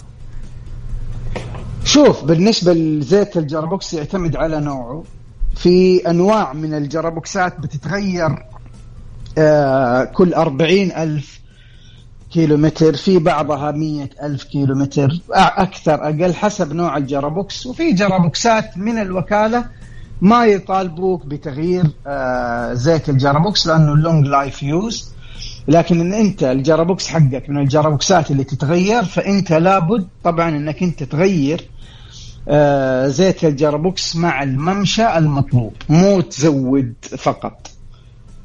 شوف بالنسبة لزيت الجيربوكس يعتمد على نوعه. في أنواع من الجيربوكسات بتتغير آه كل أربعين ألف كيلومتر، في بعضها مية ألف كيلومتر أكثر أقل حسب نوع الجيربوكس. وفي جيربوكسات من الوكالة ما يطالبوك بتغيير آه زيت الجيربوكس لأنه لونج لايف يوز، لكن إن أنت الجيربوكس حقك من الجيربوكسات اللي تتغير فأنت لابد طبعا أنك أنت تغير آه زيت الجيربوكس مع الممشى المطلوب، مو تزود فقط.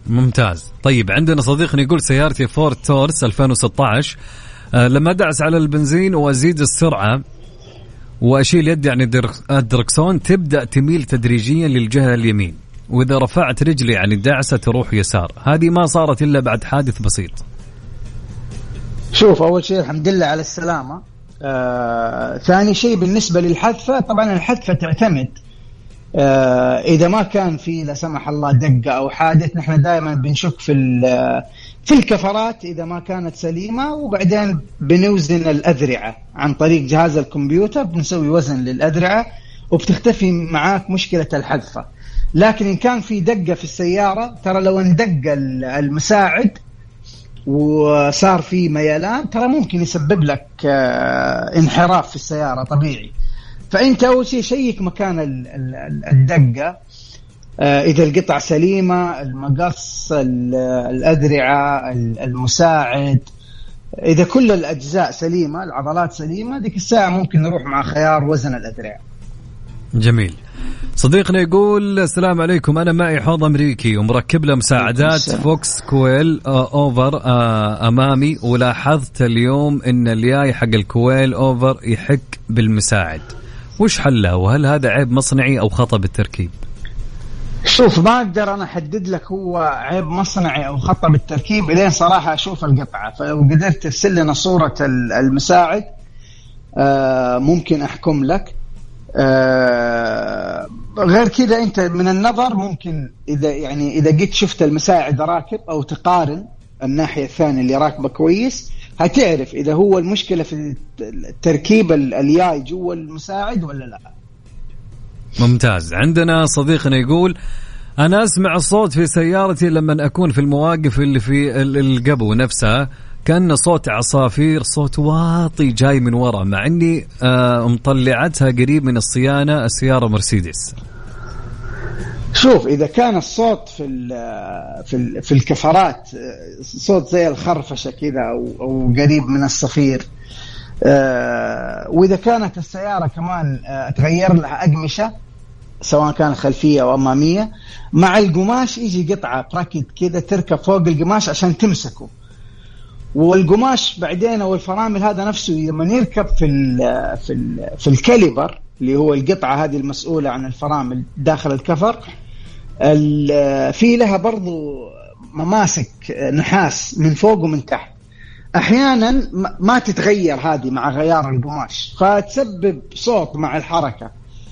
ممتاز. طيب عندنا صديقنا يقول سيارتي فورد تورس ألفين وستة عشر أه لما أدعس على البنزين وأزيد السرعة وأشيل يدي عن الدركسون تبدأ تميل تدريجيا للجهة اليمين، وإذا رفعت رجلي عن الدعسة تروح يسار. هذه ما صارت إلا بعد حادث بسيط. شوف، أول شيء الحمد لله على السلامة. آه، ثاني شيء بالنسبة للحذفة، طبعا الحذفة تعتمد آه، إذا ما كان في لا سمح الله دقة أو حادث، نحن دائما بنشك في في الكفرات إذا ما كانت سليمة، وبعدين بنوزن الأذرعة عن طريق جهاز الكمبيوتر، بنسوي وزن للأذرعة وبتختفي معاك مشكلة الحذفة. لكن إن كان في دقة في السيارة، ترى لو اندق المساعد وصار في ميلان ترى ممكن يسبب لك انحراف في السيارة طبيعي. فأنت أول شيء شيك مكان الدقة، إذا القطع سليمة، المقص، الأذرعة، المساعد، إذا كل الأجزاء سليمة، العضلات سليمة، ديك الساعة ممكن نروح مع خيار وزن الأذرعة. جميل. صديقنا يقول السلام عليكم، أنا معي حوض أمريكي ومركب له مساعدات فوكس كويل أوفر أمامي، ولاحظت اليوم إن الياي حق الكويل أوفر يحك بالمساعد، وش حله؟ وهل هذا عيب مصنعي أو خطأ بالتركيب؟ شوف، ما أقدر أنا أحدد لك هو عيب مصنعي أو خطأ بالتركيب إلين صراحة أشوف القطعة. فلو قدرت ترسل لنا صورة المساعد ممكن أحكم لك. آه غير كذا انت من النظر ممكن اذا يعني اذا جيت شفت المساعد راكب او تقارن الناحيه الثانيه اللي راكبه كويس، هتعرف اذا هو المشكله في التركيب الياي جوا المساعد ولا لا. ممتاز. عندنا صديقنا يقول انا اسمع الصوت في سيارتي لما اكون في المواقف اللي في القبو نفسها، كان صوت عصافير، صوت واطي جاي من وراء، مع اني آه مطلعتها قريب من الصيانة السيارة مرسيدس. شوف، اذا كان الصوت في ال في ال في الكفرات صوت زي الخرفشة كذا او او قريب من الصفير، آه واذا كانت السيارة كمان آه تغير لها اقمشة سواء كانت خلفية او امامية، مع القماش يجي قطعة براكت كذا تركب فوق القماش عشان تمسكه، والقماش بعدين او الفرامل هذا نفسه لما يركب في ال في ال في الكاليبر اللي هو القطعه هذه المسؤوله عن الفرامل داخل الكفر، في لها برضو مماسك نحاس من فوق ومن تحت، احيانا ما تتغير هذه مع غيار القماش فتسبب صوت مع الحركه.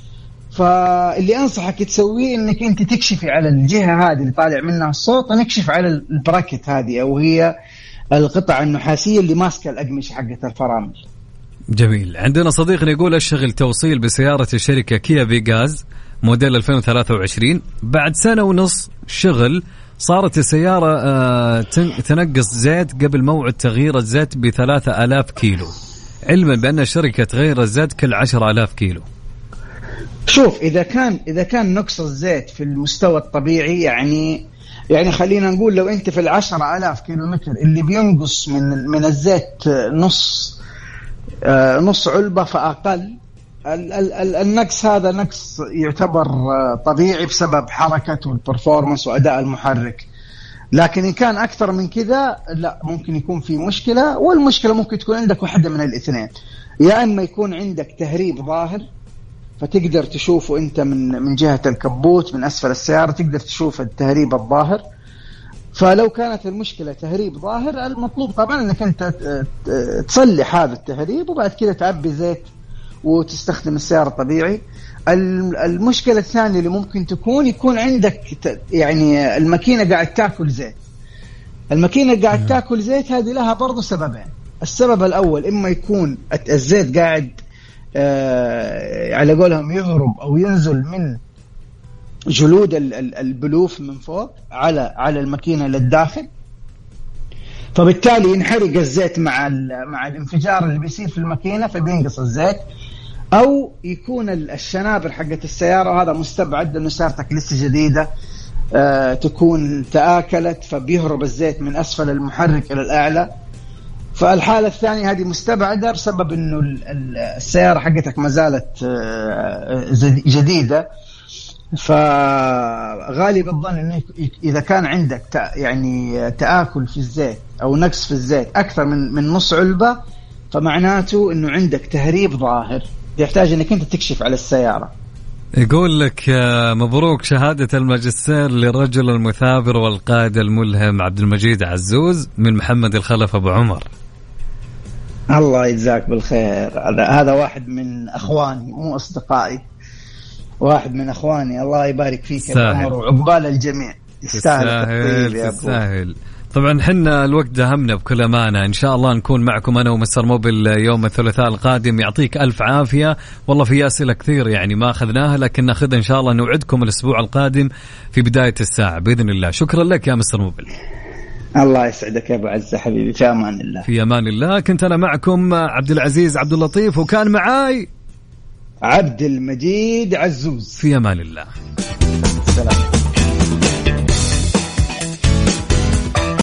فاللي انصحك تسويه انك انت تكشفي على الجهه هذه اللي طالع منها الصوت، ونكشف على البراكت هذه او هي القطع النحاسية اللي ماسكة الأقمشة حقة الفرامل. جميل. عندنا صديقنا يقول أشغل توصيل بسيارة الشركة كيا فيغاز موديل ألفين وثلاثة وعشرين، بعد سنة ونص شغل صارت السيارة تنقص زيت قبل موعد تغيير الزيت بثلاثة آلاف كيلو، علما بأن الشركة تغير الزيت كل عشر آلاف كيلو. شوف، إذا كان إذا كان نقص الزيت في المستوى الطبيعي، يعني يعني خلينا نقول لو أنت في العشرة آلاف كيلومتر اللي بينقص من من الزيت نص آه نص علبة فأقل، ال ال ال النقص هذا نقص يعتبر طبيعي بسبب حركة والبرفورمانس وأداء المحرك. لكن إن كان أكثر من كذا لا، ممكن يكون في مشكلة، والمشكلة ممكن تكون عندك واحدة من الاثنين، يا إما يكون عندك تهريب ظاهر فتقدر تشوفه أنت من من جهة الكبوت من أسفل السيارة، تقدر تشوف التهريب الظاهر. فلو كانت المشكلة تهريب ظاهر، المطلوب طبعا أنك أنت تصلح هذا التهريب وبعد كده تعبي زيت وتستخدم السيارة طبيعي. المشكلة الثانية اللي ممكن تكون يكون عندك يعني الماكينة قاعد تأكل زيت. الماكينة قاعد تأكل زيت هذه لها برضو سببين. السبب الأول إما يكون الزيت قاعد آه على قولهم يهرب أو ينزل من جلود البلوف من فوق على على الماكينة للداخل، فبالتالي ينحرق الزيت مع مع الانفجار اللي بيصير في الماكينة فبينقص الزيت. أو يكون الشنابر حقت السيارة، وهذا مستبعد لأنه سيارتك لسه جديدة، آه تكون تآكلت فبيهرب الزيت من أسفل المحرك إلى الأعلى. فالحالة الثانية هذه مستبعدة بسبب إنه السيارة حقتك ما زالت جديدة، فغالب الظن انه اذا كان عندك يعني تآكل في الزيت او نقص في الزيت اكثر من من نص علبة، فمعناته انه عندك تهريب ظاهر يحتاج انك انت تكشف على السيارة. يقول لك مبروك شهادة الماجستير للرجل المثابر والقائد الملهم عبد المجيد عزوز من محمد الخلف أبو عمر. الله يجزاك بالخير. هذا واحد من أخواني مو أصدقائي، واحد من أخواني. الله يبارك فيك يا عمر وعقبال الجميع. يستاهل يستاهل. طبعا حنا الوقت دهمنا بكل أمانة. إن شاء الله نكون معكم أنا ومستر موبل يوم الثلاثاء القادم. يعطيك ألف عافية. والله في أسئلة كثير يعني ما أخذناها لكن نأخذها إن شاء الله. نوعدكم الأسبوع القادم في بداية الساعة بإذن الله. شكرا لك يا مستر موبل. الله يسعدك يا أبو عزة حبيبي. في أمان الله. في أمان الله. كنت أنا معكم عبد العزيز عبد اللطيف وكان معاي عبد المجيد عزوز. في أمان الله. سلام.